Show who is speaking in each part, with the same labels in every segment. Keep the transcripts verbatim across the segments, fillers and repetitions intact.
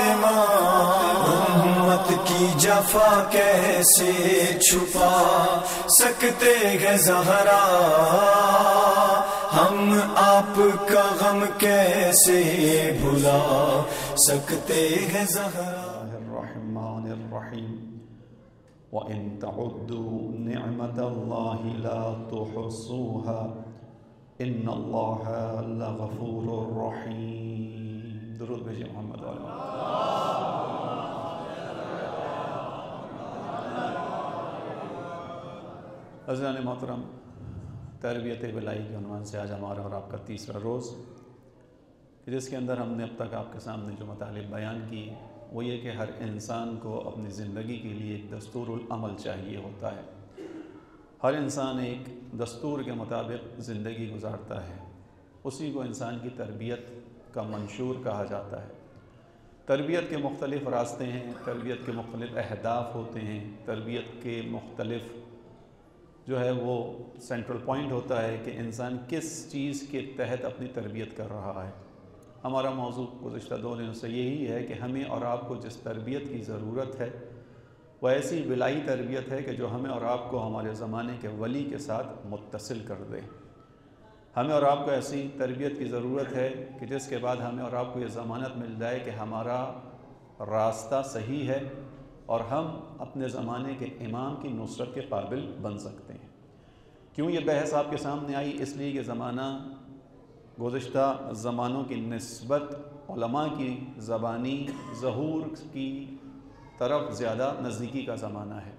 Speaker 1: پاسمان، امت کی جفا کیسے چھپا سکتے ہیں زہرا، ہم آپ کا غم کیسے بھلا سکتے ہیں زہرا۔
Speaker 2: الرحمن الرحیم وَإِن تَعُدُّوا نِعْمَةَ اللَّهِ لَا تُحْصُوهَا إِنَّ اللَّهَ لَغَفُورٌ رَحِيمٌ۔ درود بھیجئے محمد علیہ وسلم۔ عزیزان محترم، تربیت ولائی کے عنوان سے آج ہمارا اور آپ کا تیسرا روز، جس کے اندر ہم نے اب تک آپ کے سامنے جو مطالب بیان کی وہ یہ کہ ہر انسان کو اپنی زندگی کے لیے ایک دستور العمل چاہیے ہوتا ہے۔ ہر انسان ایک دستور کے مطابق زندگی گزارتا ہے، اسی کو انسان کی تربیت کا منشور کہا جاتا ہے۔ تربیت کے مختلف راستے ہیں، تربیت کے مختلف اہداف ہوتے ہیں، تربیت کے مختلف جو ہے وہ سینٹرل پوائنٹ ہوتا ہے کہ انسان کس چیز کے تحت اپنی تربیت کر رہا ہے۔ ہمارا موضوع گزشتہ دو دنوں سے یہی ہے کہ ہمیں اور آپ کو جس تربیت کی ضرورت ہے وہ ایسی ولائی تربیت ہے کہ جو ہمیں اور آپ کو ہمارے زمانے کے ولی کے ساتھ متصل کر دے۔ ہمیں اور آپ کو ایسی تربیت کی ضرورت ہے کہ جس کے بعد ہمیں اور آپ کو یہ ضمانت مل جائے کہ ہمارا راستہ صحیح ہے اور ہم اپنے زمانے کے امام کی نصرت کے قابل بن سکتے ہیں۔ کیوں یہ بحث آپ کے سامنے آئی؟ اس لیے کہ زمانہ گزشتہ زمانوں کی نسبت علماء کی زبانی ظہور کی طرف زیادہ نزدیکی کا زمانہ ہے۔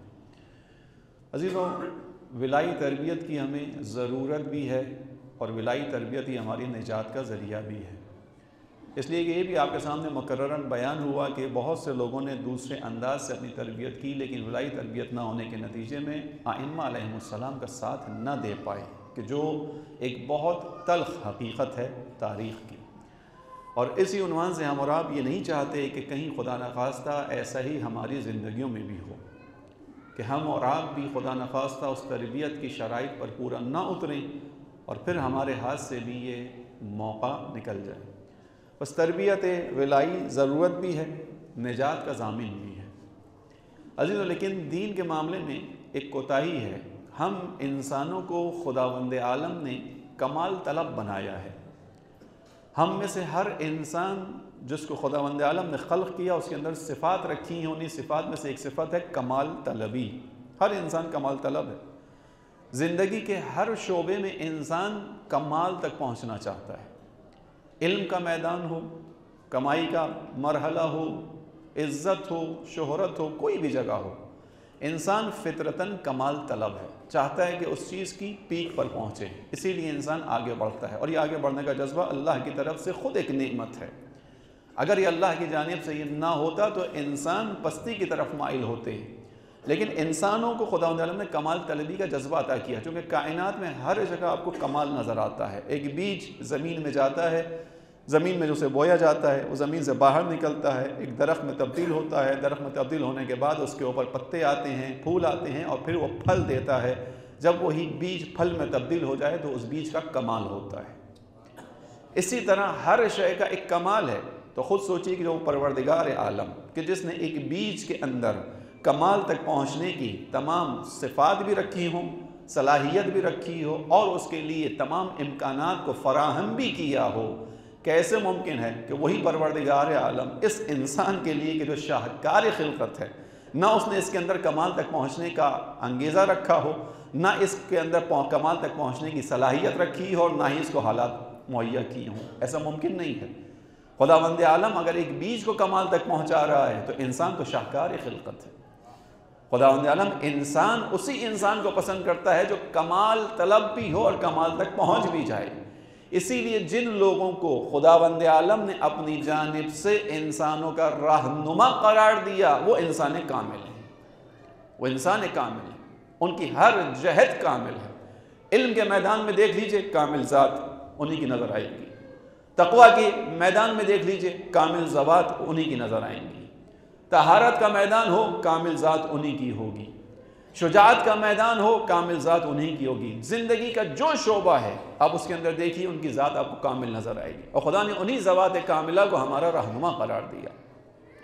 Speaker 2: عزیزوں، ولائی تربیت کی ہمیں ضرورت بھی ہے اور ولائی تربیت ہی ہماری نجات کا ذریعہ بھی ہے۔ اس لیے کہ یہ بھی آپ کے سامنے مکرراً بیان ہوا کہ بہت سے لوگوں نے دوسرے انداز سے اپنی تربیت کی، لیکن ولائی تربیت نہ ہونے کے نتیجے میں ائمہ علیہم السلام کا ساتھ نہ دے پائے، کہ جو ایک بہت تلخ حقیقت ہے تاریخ کی۔ اور اسی عنوان سے ہم اور آپ یہ نہیں چاہتے کہ کہیں خدا نخواستہ ایسا ہی ہماری زندگیوں میں بھی ہو کہ ہم اور آپ بھی خدا نخواستہ اس تربیت کی شرائط پر پورا نہ اتریں اور پھر ہمارے ہاتھ سے بھی یہ موقع نکل جائے۔ بس تربیت ولائی ضرورت بھی ہے، نجات کا ضامن بھی ہے۔ عزیزوں، لیکن دین کے معاملے میں ایک کوتاہی ہے۔ ہم انسانوں کو خداوند عالم نے کمال طلب بنایا ہے۔ ہم میں سے ہر انسان جس کو خداوند عالم نے خلق کیا اس کے اندر صفات رکھی ہیں، انہی صفات میں سے ایک صفت ہے کمال طلبی۔ ہر انسان کمال طلب ہے۔ زندگی کے ہر شعبے میں انسان کمال تک پہنچنا چاہتا ہے۔ علم کا میدان ہو، کمائی کا مرحلہ ہو، عزت ہو، شہرت ہو، کوئی بھی جگہ ہو، انسان فطرتاً کمال طلب ہے، چاہتا ہے کہ اس چیز کی پیک پر پہنچے۔ اسی لیے انسان آگے بڑھتا ہے، اور یہ آگے بڑھنے کا جذبہ اللہ کی طرف سے خود ایک نعمت ہے۔ اگر یہ اللہ کی جانب سے یہ نہ ہوتا تو انسان پستی کی طرف مائل ہوتے۔ لیکن انسانوں کو خداوند عالم نے کمال طلبی کا جذبہ عطا کیا، چونکہ کائنات میں ہر جگہ آپ کو کمال نظر آتا ہے۔ ایک بیج زمین میں جاتا ہے، زمین میں جو اسے بویا جاتا ہے وہ زمین سے باہر نکلتا ہے، ایک درخت میں تبدیل ہوتا ہے، درخت میں تبدیل ہونے کے بعد اس کے اوپر پتے آتے ہیں، پھول آتے ہیں، اور پھر وہ پھل دیتا ہے۔ جب وہی بیج پھل میں تبدیل ہو جائے تو اس بیج کا کمال ہوتا ہے۔ اسی طرح ہر شے کا ایک کمال ہے۔ تو خود سوچیے کہ جو پروردگار عالم کہ جس نے ایک بیج کے اندر کمال تک پہنچنے کی تمام صفات بھی رکھی ہوں، صلاحیت بھی رکھی ہو، اور اس کے لیے تمام امکانات کو فراہم بھی کیا ہو، کیسے ممکن ہے کہ وہی پروردگار عالم اس انسان کے لیے کہ جو شاہکار خلقت ہے، نہ اس نے اس کے اندر کمال تک پہنچنے کا انگیزہ رکھا ہو، نہ اس کے اندر کمال تک پہنچنے کی صلاحیت رکھی ہو، اور نہ ہی اس کو حالات مہیا کی ہوں؟ ایسا ممکن نہیں ہے۔ خداوند عالم اگر ایک بیج کو کمال تک پہنچا رہا ہے تو انسان تو شاہکار خلقت ہے۔ خداوند عالم انسان اسی انسان کو پسند کرتا ہے جو کمال طلب بھی ہو اور کمال تک پہنچ بھی جائے۔ اسی لیے جن لوگوں کو خداوند عالم نے اپنی جانب سے انسانوں کا رہنما قرار دیا وہ انسان کامل ہیں، وہ انسان کامل ہیں، ان کی ہر جہت کامل ہے۔ علم کے میدان میں دیکھ لیجئے کامل ذات انہی کی نظر آئے گی، تقوی کے میدان میں دیکھ لیجئے کامل ذوات انہی کی نظر آئیں گی، طہارت کا میدان ہو کامل ذات انہی کی ہوگی، شجاعت کا میدان ہو کامل ذات انہی کی ہوگی۔ زندگی کا جو شعبہ ہے آپ اس کے اندر دیکھیے ان کی ذات آپ کو کامل نظر آئے گی، اور خدا نے انہی ذوات کاملہ کو ہمارا رہنما قرار دیا۔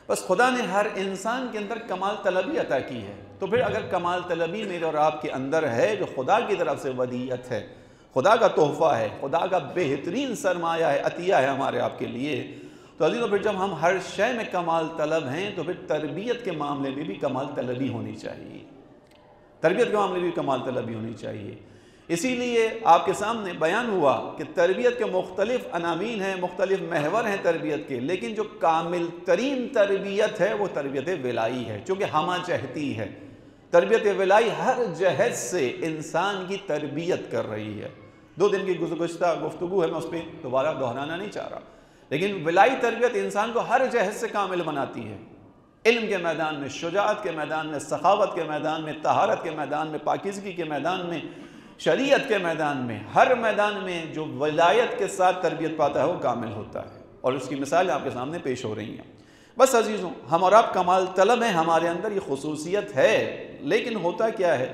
Speaker 2: بس خدا نے ہر انسان کے اندر کمال طلبی عطا کی ہے، تو پھر اگر کمال طلبی میرے اور آپ کے اندر ہے جو خدا کی طرف سے ودیعت ہے، خدا کا تحفہ ہے، خدا کا بہترین سرمایہ ہے، عطیہ ہے ہمارے آپ کے لیے، تو عزیزوں پھر جب ہم ہر شے میں کمال طلب ہیں تو پھر تربیت کے معاملے میں بھی کمال طلبی ہونی چاہیے، تربیت کے معاملے میں بھی کمال طلبی ہونی چاہیے۔ اسی لیے آپ کے سامنے بیان ہوا کہ تربیت کے مختلف عناوین ہیں، مختلف محور ہیں تربیت کے، لیکن جو کامل ترین تربیت ہے وہ تربیت ولائی ہے، چونکہ ہمہ جہتی ہے۔ تربیت ولائی ہر جہت سے انسان کی تربیت کر رہی ہے۔ دو دن کی گزشتہ گفتگو ہے، میں اس پہ دوبارہ دہرانا نہیں چاہ رہا، لیکن ولائی تربیت انسان کو ہر جہت سے کامل بناتی ہے۔ علم کے میدان میں، شجاعت کے میدان میں، سخاوت کے میدان میں، طہارت کے میدان میں، پاکیزگی کے میدان میں، شریعت کے میدان میں، ہر میدان میں جو ولایت کے ساتھ تربیت پاتا ہے وہ کامل ہوتا ہے، اور اس کی مثال آپ کے سامنے پیش ہو رہی ہیں۔ بس عزیزوں، ہم اور آپ کمال طلب ہیں، ہمارے اندر یہ خصوصیت ہے، لیکن ہوتا کیا ہے،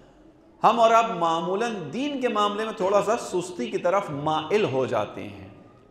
Speaker 2: ہم اور آپ معمولاً دین کے معاملے میں تھوڑا سا سستی کی طرف مائل ہو جاتے ہیں۔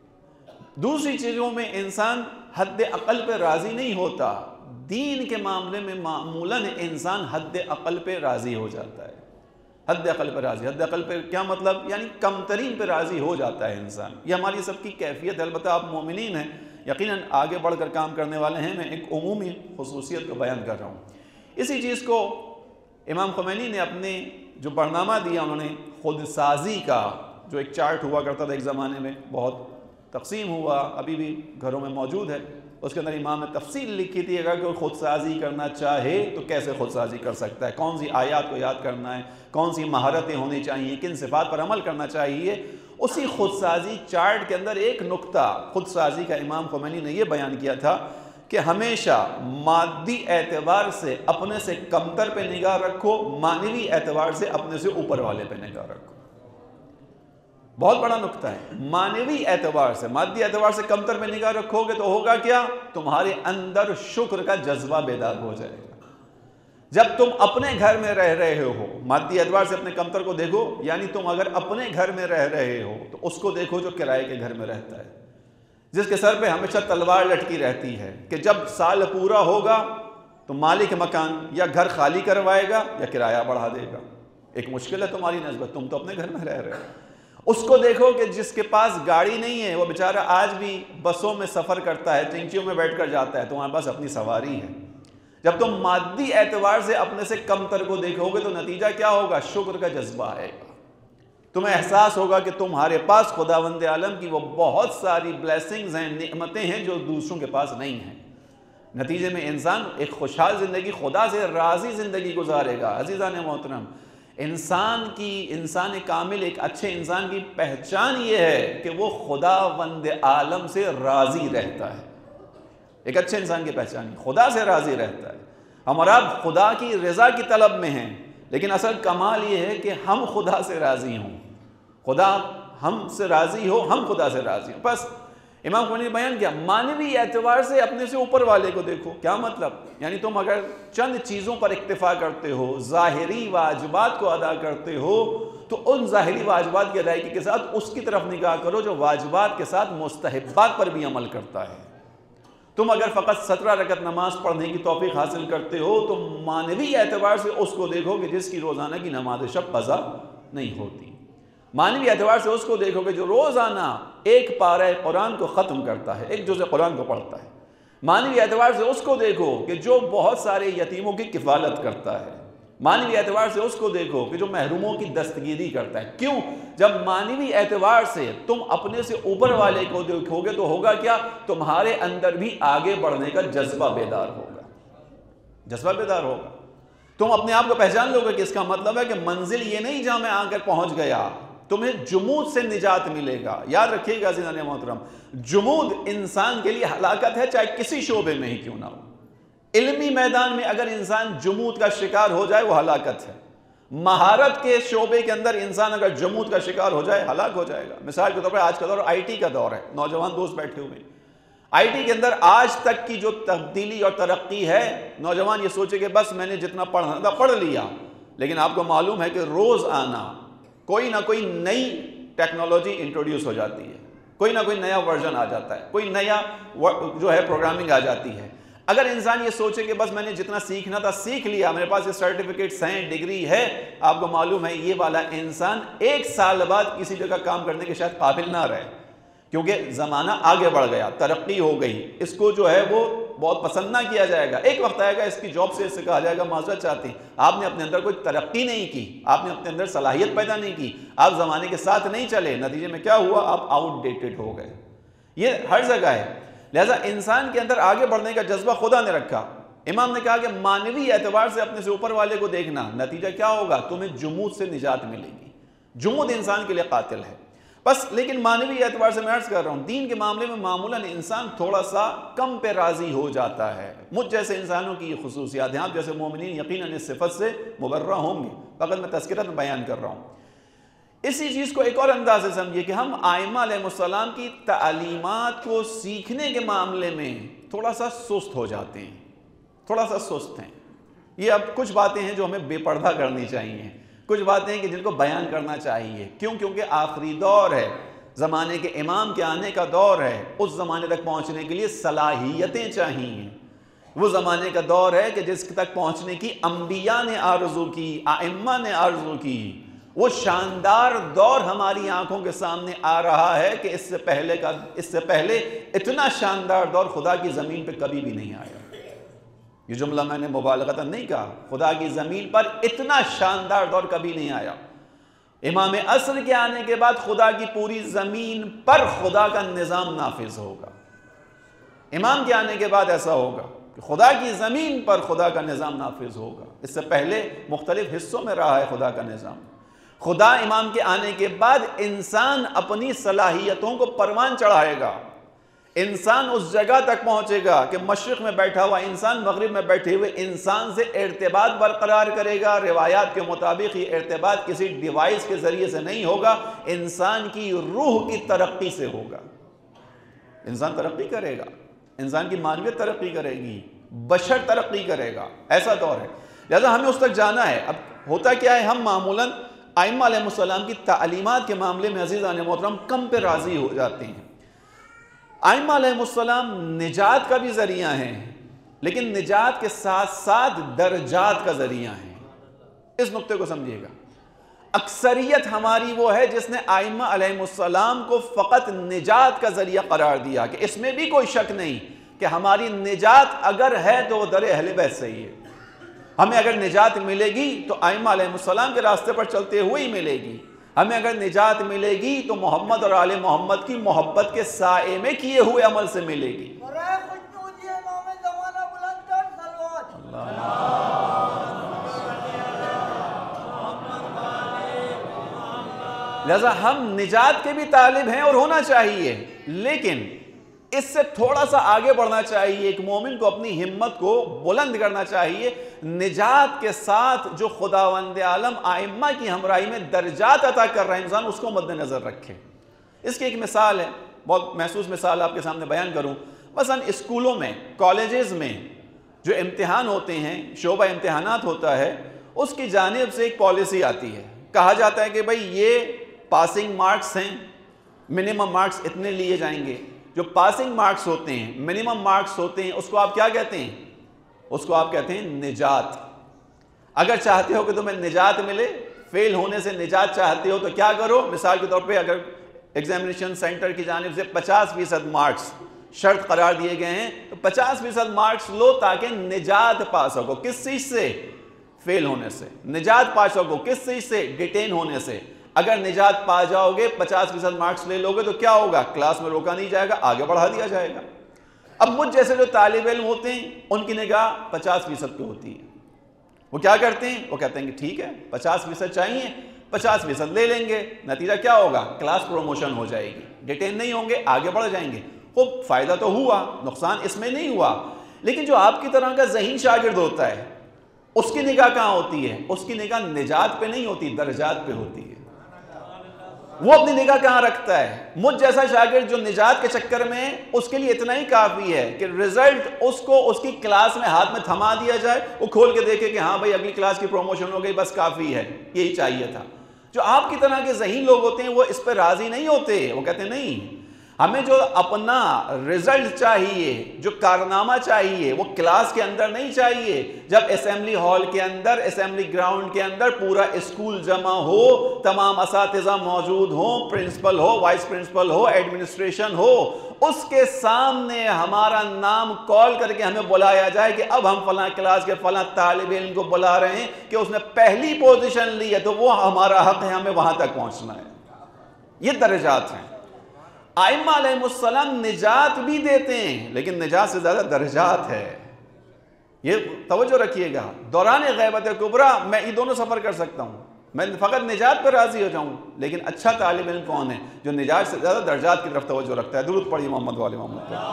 Speaker 2: دوسری چیزوں میں انسان حد عقل پہ راضی نہیں ہوتا، دین کے معاملے میں معمولاً انسان حد عقل پہ راضی ہو جاتا ہے۔ حد عقل پہ راضی، حد عقل پہ کیا مطلب؟ یعنی کم ترین پہ راضی ہو جاتا ہے انسان۔ یہ ہماری سب کی کیفیت ہے، البتہ آپ مومنین ہیں، یقیناً آگے بڑھ کر کام کرنے والے ہیں، میں ایک عمومی خصوصیت کو بیان کر رہا ہوں۔ اسی چیز کو امام خمینی نے اپنے جو برنامہ دیا، انہوں نے خود سازی کا جو ایک چارٹ ہوا کرتا تھا ایک زمانے میں، بہت تقسیم ہوا، ابھی بھی گھروں میں موجود ہے، اس کے اندر امام نے تفصیل لکھی تھی، اگر کوئی خود سازی کرنا چاہے تو کیسے خود سازی کر سکتا ہے، کون سی آیات کو یاد کرنا ہے، کون سی مہارتیں ہونی چاہیے، کن صفات پر عمل کرنا چاہیے۔ اسی خود سازی چارٹ کے اندر ایک نقطہ خود سازی کا امام خمینی نے یہ بیان کیا تھا کہ ہمیشہ مادی اعتبار سے اپنے سے کمتر پہ نگاہ رکھو، معنوی اعتبار سے اپنے سے اوپر والے پہ نگاہ رکھو۔ بہت بڑا نقطہ ہے، معنوی اعتبار سے، مادی اعتبار سے کمتر پہ نگاہ رکھو گے تو ہوگا کیا؟ تمہارے اندر شکر کا جذبہ بیدار ہو جائے گا۔ جب تم اپنے گھر میں رہ رہے ہو، مادی اعتبار سے اپنے کمتر کو دیکھو، یعنی تم اگر اپنے گھر میں رہ رہے ہو تو اس کو دیکھو جو کرائے کے گھر میں رہتا ہے، جس کے سر پہ ہمیشہ تلوار لٹکی رہتی ہے کہ جب سال پورا ہوگا تو مالک مکان یا گھر خالی کروائے گا یا کرایہ بڑھا دے گا۔ ایک مشکل ہے تمہاری نسبت، تم تو اپنے گھر میں رہ رہے ہو۔ اس کو دیکھو کہ جس کے پاس گاڑی نہیں ہے، وہ بیچارہ آج بھی بسوں میں سفر کرتا ہے، ٹینکیوں میں بیٹھ کر جاتا ہے، تمہارے پاس اپنی سواری ہے۔ جب تم مادی اعتبار سے اپنے سے کمتر کو دیکھو گے تو نتیجہ کیا ہوگا؟ شکر کا جذبہ آئے گا، تمہیں احساس ہوگا کہ تمہارے پاس خداوند عالم کی وہ بہت ساری بلیسنگز ہیں، نعمتیں ہیں جو دوسروں کے پاس نہیں ہیں۔ نتیجے میں انسان ایک خوشحال زندگی، خدا سے راضی زندگی گزارے گا۔ عزیزان محترم، انسان کی انسان کامل، ایک اچھے انسان کی پہچان یہ ہے کہ وہ خداوند عالم سے راضی رہتا ہے۔ ایک اچھے انسان کی پہچان خدا سے راضی رہتا ہے۔ ہم اور آپ خدا کی رضا کی طلب میں ہیں، لیکن اصل کمال یہ ہے کہ ہم خدا سے راضی ہوں، خدا ہم سے راضی ہو، ہم خدا سے راضی ہوں۔ بس امام خمینی نے بیان کیا، معنوی اعتبار سے اپنے سے اوپر والے کو دیکھو۔ کیا مطلب؟ یعنی تم اگر چند چیزوں پر اکتفا کرتے ہو، ظاہری واجبات کو ادا کرتے ہو، تو ان ظاہری واجبات کی ادائیگی کے ساتھ اس کی طرف نگاہ کرو جو واجبات کے ساتھ مستحبات پر بھی عمل کرتا ہے۔ تم اگر فقط سترہ رکعت نماز پڑھنے کی توفیق حاصل کرتے ہو تو معنوی اعتبار سے اس کو دیکھو کہ جس کی روزانہ کی نماز شب قضا نہیں ہوتی۔ معنوی اعتبار سے اس کو دیکھو کہ جو روزانہ ایک پارہ قرآن کو ختم کرتا ہے، ایک جزء قرآن کو پڑھتا ہے۔ معنوی اعتبار سے اس کو دیکھو کہ جو بہت سارے یتیموں کی کفالت کرتا ہے۔ معنوی اعتبار سے اس کو دیکھو کہ جو محروموں کی دستگیری کرتا ہے۔ کیوں؟ جب معنوی اعتبار سے تم اپنے سے اوپر والے کو دیکھو گے تو ہوگا کیا؟ تمہارے اندر بھی آگے بڑھنے کا جذبہ بیدار ہوگا، جذبہ بیدار ہوگا۔ تم اپنے آپ کو پہچان لو گے کہ اس کا مطلب ہے کہ منزل یہ نہیں جہاں میں آ کر پہنچ گیا، تمہیں جمود سے نجات ملے گا۔ یاد رکھیے گا عزیزان محترم، جمود انسان کے لیے ہلاکت ہے، چاہے کسی شعبے میں ہی کیوں نہ ہو۔ علمی میدان میں اگر انسان جمود کا شکار ہو جائے وہ ہلاکت ہے، مہارت کے شعبے کے اندر انسان اگر جمود کا شکار ہو جائے ہلاک ہو جائے گا۔ مثال کے طور پر آج کا دور آئی ٹی کا دور ہے، نوجوان دوست بیٹھے ہوئے، آئی ٹی کے اندر آج تک کی جو تبدیلی اور ترقی ہے، نوجوان یہ سوچے کہ بس میں نے جتنا پڑھنا تھا پڑھ لیا، لیکن آپ کو معلوم ہے کہ روز آنا کوئی نہ کوئی نئی ٹیکنالوجی انٹروڈیوس ہو جاتی ہے، کوئی نہ کوئی نیا ورژن آ جاتا ہے، کوئی نیا جو ہے پروگرامنگ آ جاتی ہے۔ اگر انسان یہ سوچے کہ بس میں نے جتنا سیکھنا تھا سیکھ لیا، میرے پاس یہ سرٹیفکیٹس ہیں، ڈگری ہے، آپ کو معلوم ہے یہ والا انسان ایک سال بعد کسی جگہ کام کرنے کے شاید قابل نہ رہے، کیونکہ زمانہ آگے بڑھ گیا، ترقی ہو گئی، اس کو جو ہے وہ بہت پسند نہ کیا جائے گا۔ ایک وقت آئے گا اس کی جاب سے اس سے کہا جائے گا معذرت چاہتے ہیں، آپ نے اپنے اندر کوئی ترقی نہیں کی، آپ نے اپنے اندر صلاحیت پیدا نہیں کی، آپ زمانے کے ساتھ نہیں چلے، نتیجے میں کیا ہوا؟ آپ آؤٹ ڈیٹڈ ہو گئے۔ یہ ہر جگہ ہے، لہذا انسان کے اندر آگے بڑھنے کا جذبہ خدا نے رکھا۔ امام نے کہا کہ مانوی اعتبار سے اپنے سے اوپر والے کو دیکھنا، نتیجہ کیا ہوگا؟ تمہیں جمود سے نجات ملے گی۔ جمود انسان کے لیے قاتل ہے بس، لیکن مانوی اعتبار سے میں عرض کر رہا ہوں، دین کے معاملے میں معمولاً انسان تھوڑا سا کم پہ راضی ہو جاتا ہے۔ مجھ جیسے انسانوں کی یہ خصوصیات ہیں، آپ جیسے مومنین یقیناً اس صفت سے مبرہ ہوں گے، فقط میں تذکرۃ بیان کر رہا ہوں۔ اسی چیز کو ایک اور انداز سے سمجھیے کہ ہم ائمہ علیہ السلام کی تعلیمات کو سیکھنے کے معاملے میں تھوڑا سا سست ہو جاتے ہیں، تھوڑا سا سست ہیں۔ یہ اب کچھ باتیں ہیں جو ہمیں بے پردہ کرنی چاہیے، کچھ باتیں ہیں کہ جن کو بیان کرنا چاہیے، کیوں؟ کیونکہ آخری دور ہے، زمانے کے امام کے آنے کا دور ہے، اس زمانے تک پہنچنے کے لیے صلاحیتیں چاہیے۔ وہ زمانے کا دور ہے کہ جس تک پہنچنے کی انبیاء نے آرزو کی، ائمہ نے آرزو کی۔ وہ شاندار دور ہماری آنکھوں کے سامنے آ رہا ہے کہ اس سے پہلے کا اس سے پہلے اتنا شاندار دور خدا کی زمین پہ کبھی بھی نہیں آیا۔ یہ جملہ میں نے مبالغتاً نہیں کہا، خدا کی زمین پر اتنا شاندار دور کبھی نہیں آیا۔ امام عصر کے آنے کے بعد خدا کی پوری زمین پر خدا کا نظام نافذ ہوگا۔ امام کے آنے کے بعد ایسا ہوگا کہ خدا کی زمین پر خدا کا نظام نافذ ہوگا۔ اس سے پہلے مختلف حصوں میں رہا ہے خدا کا نظام۔ خدا امام کے آنے کے بعد انسان اپنی صلاحیتوں کو پروان چڑھائے گا، انسان اس جگہ تک پہنچے گا کہ مشرق میں بیٹھا ہوا انسان مغرب میں بیٹھے ہوئے انسان سے ارتباط برقرار کرے گا۔ روایات کے مطابق یہ ارتباط کسی ڈیوائس کے ذریعے سے نہیں ہوگا، انسان کی روح کی ترقی سے ہوگا۔ انسان ترقی کرے گا، انسان کی معنویت ترقی کرے گی، بشر ترقی کرے گا، ایسا دور ہے۔ لہذا ہمیں اس تک جانا ہے۔ اب ہوتا کیا ہے، ہم معمولاً ائمہ علیہ السلام کی تعلیمات کے معاملے میں عزیزان محترم کم پہ راضی ہو جاتے ہیں۔ ائمہ علیہ السلام نجات کا بھی ذریعہ ہیں، لیکن نجات کے ساتھ ساتھ درجات کا ذریعہ ہیں۔ اس نقطے کو سمجھیے گا۔ اکثریت ہماری وہ ہے جس نے ائمہ علیہ السلام کو فقط نجات کا ذریعہ قرار دیا کہ اس میں بھی کوئی شک نہیں کہ ہماری نجات اگر ہے تو وہ در اہل بیت سے ہی ہے۔ ہمیں اگر نجات ملے گی تو ائمہ علیہ السلام کے راستے پر چلتے ہوئے ہی ملے گی۔ ہمیں اگر نجات ملے گی تو محمد اور آل محمد کی محبت کے سائے میں کیے ہوئے عمل سے ملے گی۔ لہذا ہم نجات کے بھی طالب ہیں اور ہونا چاہیے، لیکن اس سے تھوڑا سا آگے بڑھنا چاہیے۔ ایک مومن کو اپنی ہمت کو بلند کرنا چاہیے، نجات کے ساتھ جو خداوند عالم ائمہ کی ہمراہی میں درجات عطا کر رہا ہے، انسان اس کو مد نظر رکھے۔ اس کی ایک مثال ہے، بہت محسوس مثال آپ کے سامنے بیان کروں۔ مثلا اسکولوں میں، کالجز میں جو امتحان ہوتے ہیں، شعبہ امتحانات ہوتا ہے، اس کی جانب سے ایک پالیسی آتی ہے۔ کہا جاتا ہے کہ بھئی یہ پاسنگ مارکس ہیں، منیمم مارکس اتنے لیے جائیں گے۔ جو پاسنگ مارکس ہوتے ہیں، منیمم مارکس ہوتے ہیں، اس کو آپ کیا کہتے ہیں؟ اس کو آپ کہتے ہیں نجات۔ اگر چاہتے ہو کہ تمہیں نجات ملے، فیل ہونے سے نجات چاہتے ہو تو کیا کرو؟ مثال کے طور پہ اگر ایگزامینیشن سینٹر کی جانب سے پچاس فیصد مارکس شرط قرار دیے گئے ہیں تو پچاس فیصد مارکس لو تاکہ نجات پا سکو۔ کس چیز سے؟ فیل ہونے سے۔ نجات پا سکو کس چیز سے؟ ڈیٹین ہونے سے۔ اگر نجات پا جاؤ گے، پچاس فیصد مارکس لے لو گے تو کیا ہوگا؟ کلاس میں روکا نہیں جائے گا، آگے بڑھا دیا جائے گا۔ اب مجھ جیسے جو طالب علم ہوتے ہیں ان کی نگاہ پچاس فیصد پہ ہوتی ہے۔ وہ کیا کرتے ہیں؟ وہ کہتے ہیں کہ ٹھیک ہے پچاس فیصد چاہیے، پچاس فیصد لے لیں گے۔ نتیجہ کیا ہوگا؟ کلاس پروموشن ہو جائے گی، ڈیٹین نہیں ہوں گے، آگے بڑھ جائیں گے۔ خوب فائدہ تو ہوا، نقصان اس میں نہیں ہوا۔ لیکن جو آپ کی طرح کا ذہین شاگرد ہوتا ہے اس کی نگاہ کہاں ہوتی ہے؟ اس کی نگاہ نجات پہ نہیں ہوتی، درجات پہ ہوتی ہے۔ وہ اپنی نگاہ کہاں رکھتا ہے؟ مجھ جیسا شاگرد جو نجات کے چکر میں، اس کے لیے اتنا ہی کافی ہے کہ رزلٹ اس کو اس کی کلاس میں ہاتھ میں تھما دیا جائے، وہ کھول کے دیکھے کہ ہاں بھائی اگلی کلاس کی پروموشن ہو گئی، بس کافی ہے، یہی چاہیے تھا۔ جو آپ کی طرح کے ذہین لوگ ہوتے ہیں وہ اس پہ راضی نہیں ہوتے، وہ کہتے ہیں نہیں، ہمیں جو اپنا رزلٹ چاہیے، جو کارنامہ چاہیے، وہ کلاس کے اندر نہیں چاہیے۔ جب اسمبلی ہال کے اندر، اسمبلی گراؤنڈ کے اندر پورا اسکول جمع ہو، تمام اساتذہ موجود ہوں، پرنسپل ہو، وائس پرنسپل ہو، ایڈمنسٹریشن ہو، اس کے سامنے ہمارا نام کال کر کے ہمیں بلایا جائے کہ اب ہم فلاں کلاس کے فلاں طالب علم کو بلا رہے ہیں کہ اس نے پہلی پوزیشن لی ہے، تو وہ ہمارا حق ہے، ہمیں وہاں تک پہنچنا ہے۔ یہ درجات ہیں۔ ائمہ علیہ السلام نجات بھی دیتے ہیں، لیکن نجات سے زیادہ درجات ہے۔ یہ توجہ رکھیے گا، دوران غیبت کبریٰ میں یہ دونوں سفر کر سکتا ہوں، میں فقط نجات پر راضی ہو جاؤں، لیکن اچھا طالب علم کون ہے؟ جو نجات سے زیادہ درجات کی طرف توجہ رکھتا ہے۔ درود پڑھیے محمد والے محمد پہ۔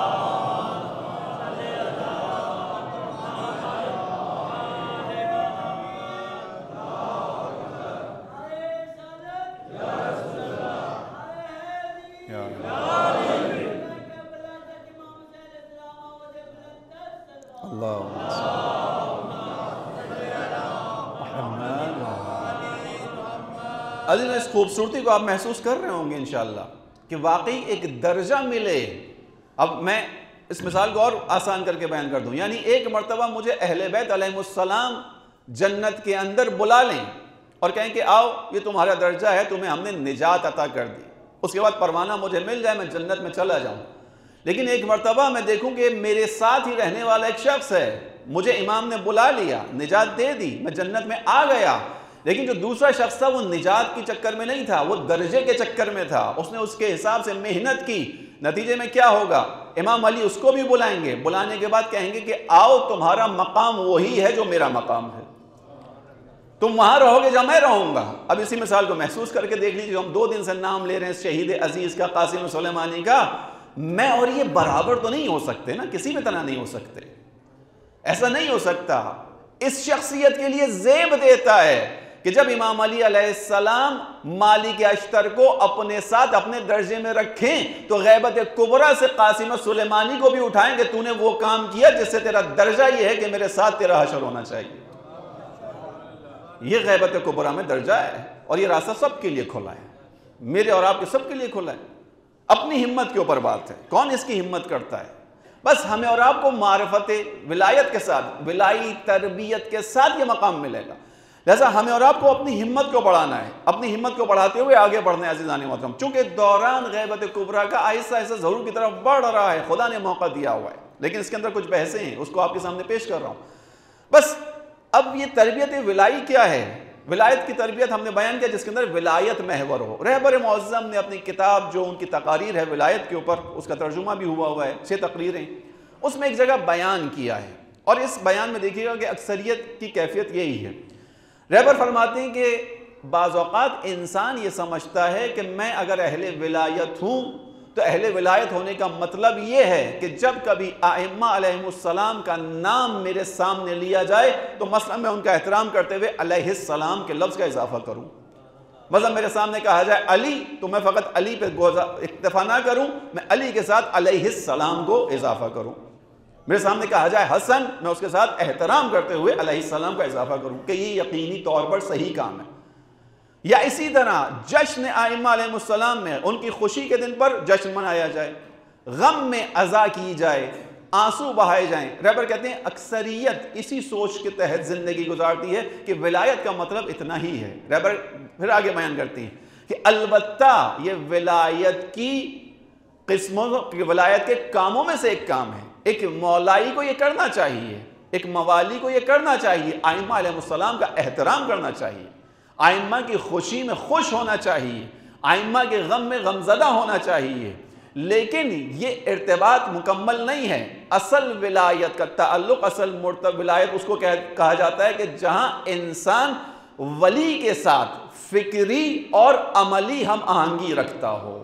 Speaker 2: عزیز اس خوبصورتی کو آپ محسوس کر رہے ہوں گے انشاءاللہ کہ واقعی ایک درجہ ملے۔ اب میں اس مثال کو اور آسان کر کے بیان کر دوں، یعنی ایک مرتبہ مجھے اہل بیت علیہ السلام جنت کے اندر بلا لیں اور کہیں کہ آؤ یہ تمہارا درجہ ہے، تمہیں ہم نے نجات عطا کر دی، اس کے بعد پروانہ مجھے مل جائے، میں جنت میں چلا جاؤں۔ لیکن ایک مرتبہ میں دیکھوں کہ میرے ساتھ ہی رہنے والا ایک شخص ہے، مجھے امام نے بلا لیا، نجات دے دی، میں جنت میں آ گیا، لیکن جو دوسرا شخص تھا وہ نجات کی چکر میں نہیں تھا، وہ درجے کے چکر میں تھا، اس نے اس کے حساب سے محنت کی۔ نتیجے میں کیا ہوگا؟ امام علی اس کو بھی بلائیں گے، بلانے کے بعد کہیں گے کہ آؤ تمہارا مقام وہی ہے جو میرا مقام ہے، تم وہاں رہو گے جہاں میں رہوں گا۔ اب اسی مثال کو محسوس کر کے دیکھ لیجیے، ہم دو دن سے نام لے رہے ہیں شہید عزیز کا، قاسم سلیمانی کا، میں اور یہ برابر تو نہیں ہو سکتے نا، کسی بھی طرح نہیں ہو سکتے، ایسا نہیں ہو سکتا۔ اس شخصیت کے لیے زیب دیتا ہے کہ جب امام علی علیہ السلام مالک اشتر کو اپنے ساتھ اپنے درجے میں رکھیں تو غیبت کبریٰ سے قاسم سلیمانی کو بھی اٹھائیں کہ تو نے وہ کام کیا جس سے تیرا درجہ یہ ہے کہ میرے ساتھ تیرا حشر ہونا چاہیے۔ یہ غیبت کبریٰ میں درجہ ہے، اور یہ راستہ سب کے لیے کھلا ہے، میرے اور آپ کے سب کے لیے کھلا ہے۔ اپنی ہمت کے اوپر بات ہے، کون اس کی ہمت کرتا ہے؟ بس ہمیں اور آپ کو معرفت ولایت کے ساتھ، ولائی تربیت کے ساتھ یہ مقام ملے گا۔ لہذا ہمیں اور آپ کو اپنی ہمت کو بڑھانا ہے، اپنی ہمت کو بڑھاتے ہوئے آگے بڑھنا ہے عزیزان محترم، چونکہ دوران غیبت کبریٰ کا آہستہ آہستہ ظہور کی طرف بڑھ رہا ہے، خدا نے موقع دیا ہوا ہے، لیکن اس کے اندر کچھ بحثیں ہیں، اس کو آپ کے سامنے پیش کر رہا ہوں۔ بس اب یہ تربیت ولائی کیا ہے؟ ولایت کی تربیت ہم نے بیان کیا جس کے اندر ولایت محور ہو۔ رہبر معظم نے اپنی کتاب جو ان کی تقاریر ہے ولایت کے اوپر، اس کا ترجمہ بھی ہوا ہوا ہے، چھ تقریریں، اس میں ایک جگہ بیان کیا ہے، اور اس بیان میں دیکھیے گا کہ اکثریت کی کیفیت یہی ہے۔ رہبر فرماتے ہیں کہ بعض اوقات انسان یہ سمجھتا ہے کہ میں اگر اہل ولایت ہوں تو اہل ولایت ہونے کا مطلب یہ ہے کہ جب کبھی ائمہ علیہ السلام کا نام میرے سامنے لیا جائے تو مثلا میں ان کا احترام کرتے ہوئے علیہ السلام کے لفظ کا اضافہ کروں۔ مثلا میرے سامنے کہا جائے علی تو میں فقط علی پہ اکتفا نہ کروں، میں علی کے ساتھ علیہ السلام کو اضافہ کروں۔ میرے سامنے کہا جائے حسن، میں اس کے ساتھ احترام کرتے ہوئے علیہ السلام کا اضافہ کروں کہ یہ یقینی طور پر صحیح کام ہے۔ یا اسی طرح جشن ائمہ علیہ السلام میں ان کی خوشی کے دن پر جشن منایا جائے، غم میں عزا کی جائے، آنسو بہائے جائیں۔ رہبر کہتے ہیں اکثریت اسی سوچ کے تحت زندگی گزارتی ہے کہ ولایت کا مطلب اتنا ہی ہے۔ رہبر پھر آگے بیان کرتی ہیں کہ البتہ یہ ولایت کی قسموں، ولایت کے کاموں میں سے ایک کام ہے، ایک مولائی کو یہ کرنا چاہیے، ایک موالی کو یہ کرنا چاہیے، ائمہ علیہ السلام کا احترام کرنا چاہیے، ائمہ کی خوشی میں خوش ہونا چاہیے، ائمہ کے غم میں غمزدہ ہونا چاہیے، لیکن یہ ارتباط مکمل نہیں ہے۔ اصل ولایت کا تعلق، اصل مرتب ولایت اس کو کہا جاتا ہے کہ جہاں انسان ولی کے ساتھ فکری اور عملی ہم آہنگی رکھتا ہو،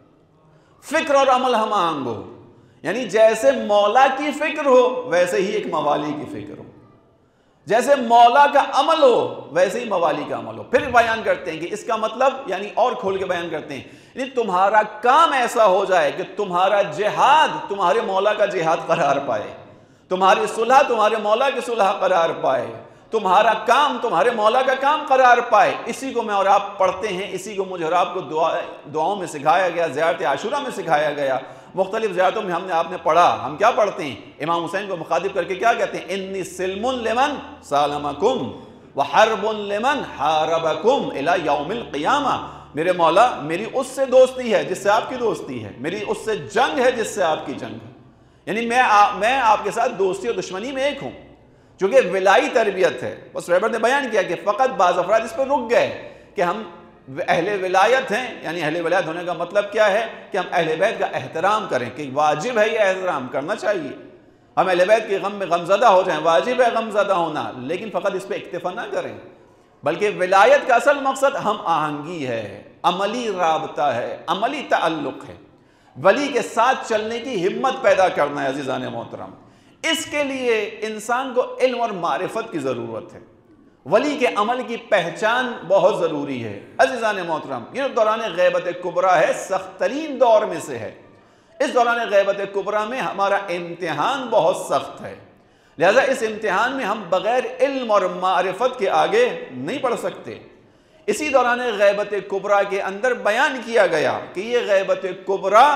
Speaker 2: فکر اور عمل ہم آہنگ ہو، یعنی جیسے مولا کی فکر ہو ویسے ہی ایک موالی کی فکر ہو، جیسے مولا کا عمل ہو ویسے ہی موالی کا عمل ہو۔ پھر بیان کرتے ہیں کہ اس کا مطلب یعنی اور کھول کے بیان کرتے ہیں، یعنی تمہارا کام ایسا ہو جائے کہ تمہارا جہاد تمہارے مولا کا جہاد قرار پائے، تمہاری صلح تمہارے مولا کی صلح قرار پائے، تمہارا کام تمہارے مولا کا کام قرار پائے. اسی کو میں اور آپ پڑھتے ہیں, اسی کو مجھے اور آپ کو دعا دعاؤں میں سکھایا گیا, زیارت عاشورہ میں سکھایا گیا, مختلف زیارتوں میں ہم نے آپ نے پڑھا. ہم کیا پڑھتے ہیں؟ امام حسین کو مخاطب کر کے کیا کہتے ہیں؟ انی سلم لمن سالمکم وحرب لمن حاربکم الی یوم القیامہ. میرے مولا میری اس سے دوستی ہے جس سے آپ کی دوستی ہے, میری اس سے جنگ ہے جس سے آپ کی جنگ ہے. یعنی میں میں آپ کے ساتھ دوستی اور دشمنی میں ایک ہوں, چونکہ ولائی تربیت ہے. بس ریبر نے بیان کیا کہ فقط بعض افراد اس پر رک گئے کہ ہم اہل ولایت ہیں. یعنی اہل ولایت ہونے کا مطلب کیا ہے؟ کہ ہم اہل بیت کا احترام کریں, کہ واجب ہے یہ احترام کرنا چاہیے. ہم اہل بیت کے غم میں غمزدہ ہو جائیں, واجب ہے غمزدہ ہونا, لیکن فقط اس پہ اکتفا نہ کریں, بلکہ ولایت کا اصل مقصد ہم آہنگی ہے, عملی رابطہ ہے, عملی تعلق ہے, ولی کے ساتھ چلنے کی ہمت پیدا کرنا ہے. عزیزان محترم, اس کے لیے انسان کو علم اور معرفت کی ضرورت ہے. ولی کے عمل کی پہچان بہت ضروری ہے. عزیزان محترم, یہ دوران غیبت کبریٰ ہے, سخت ترین دور میں سے ہے. اس دوران غیبت کبریٰ میں ہمارا امتحان بہت سخت ہے, لہذا اس امتحان میں ہم بغیر علم اور معرفت کے آگے نہیں بڑھ سکتے. اسی دوران غیبت کبریٰ کے اندر بیان کیا گیا کہ یہ غیبت کبریٰ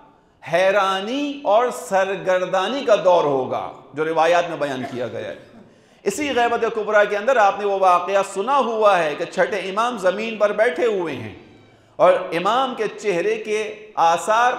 Speaker 2: حیرانی اور سرگردانی کا دور ہوگا, جو روایات میں بیان کیا گیا ہے. اسی غیبت کبریٰ کے اندر آپ نے وہ واقعہ سنا ہوا ہے کہ چھٹے امام زمین پر بیٹھے ہوئے ہیں اور امام کے چہرے کے آثار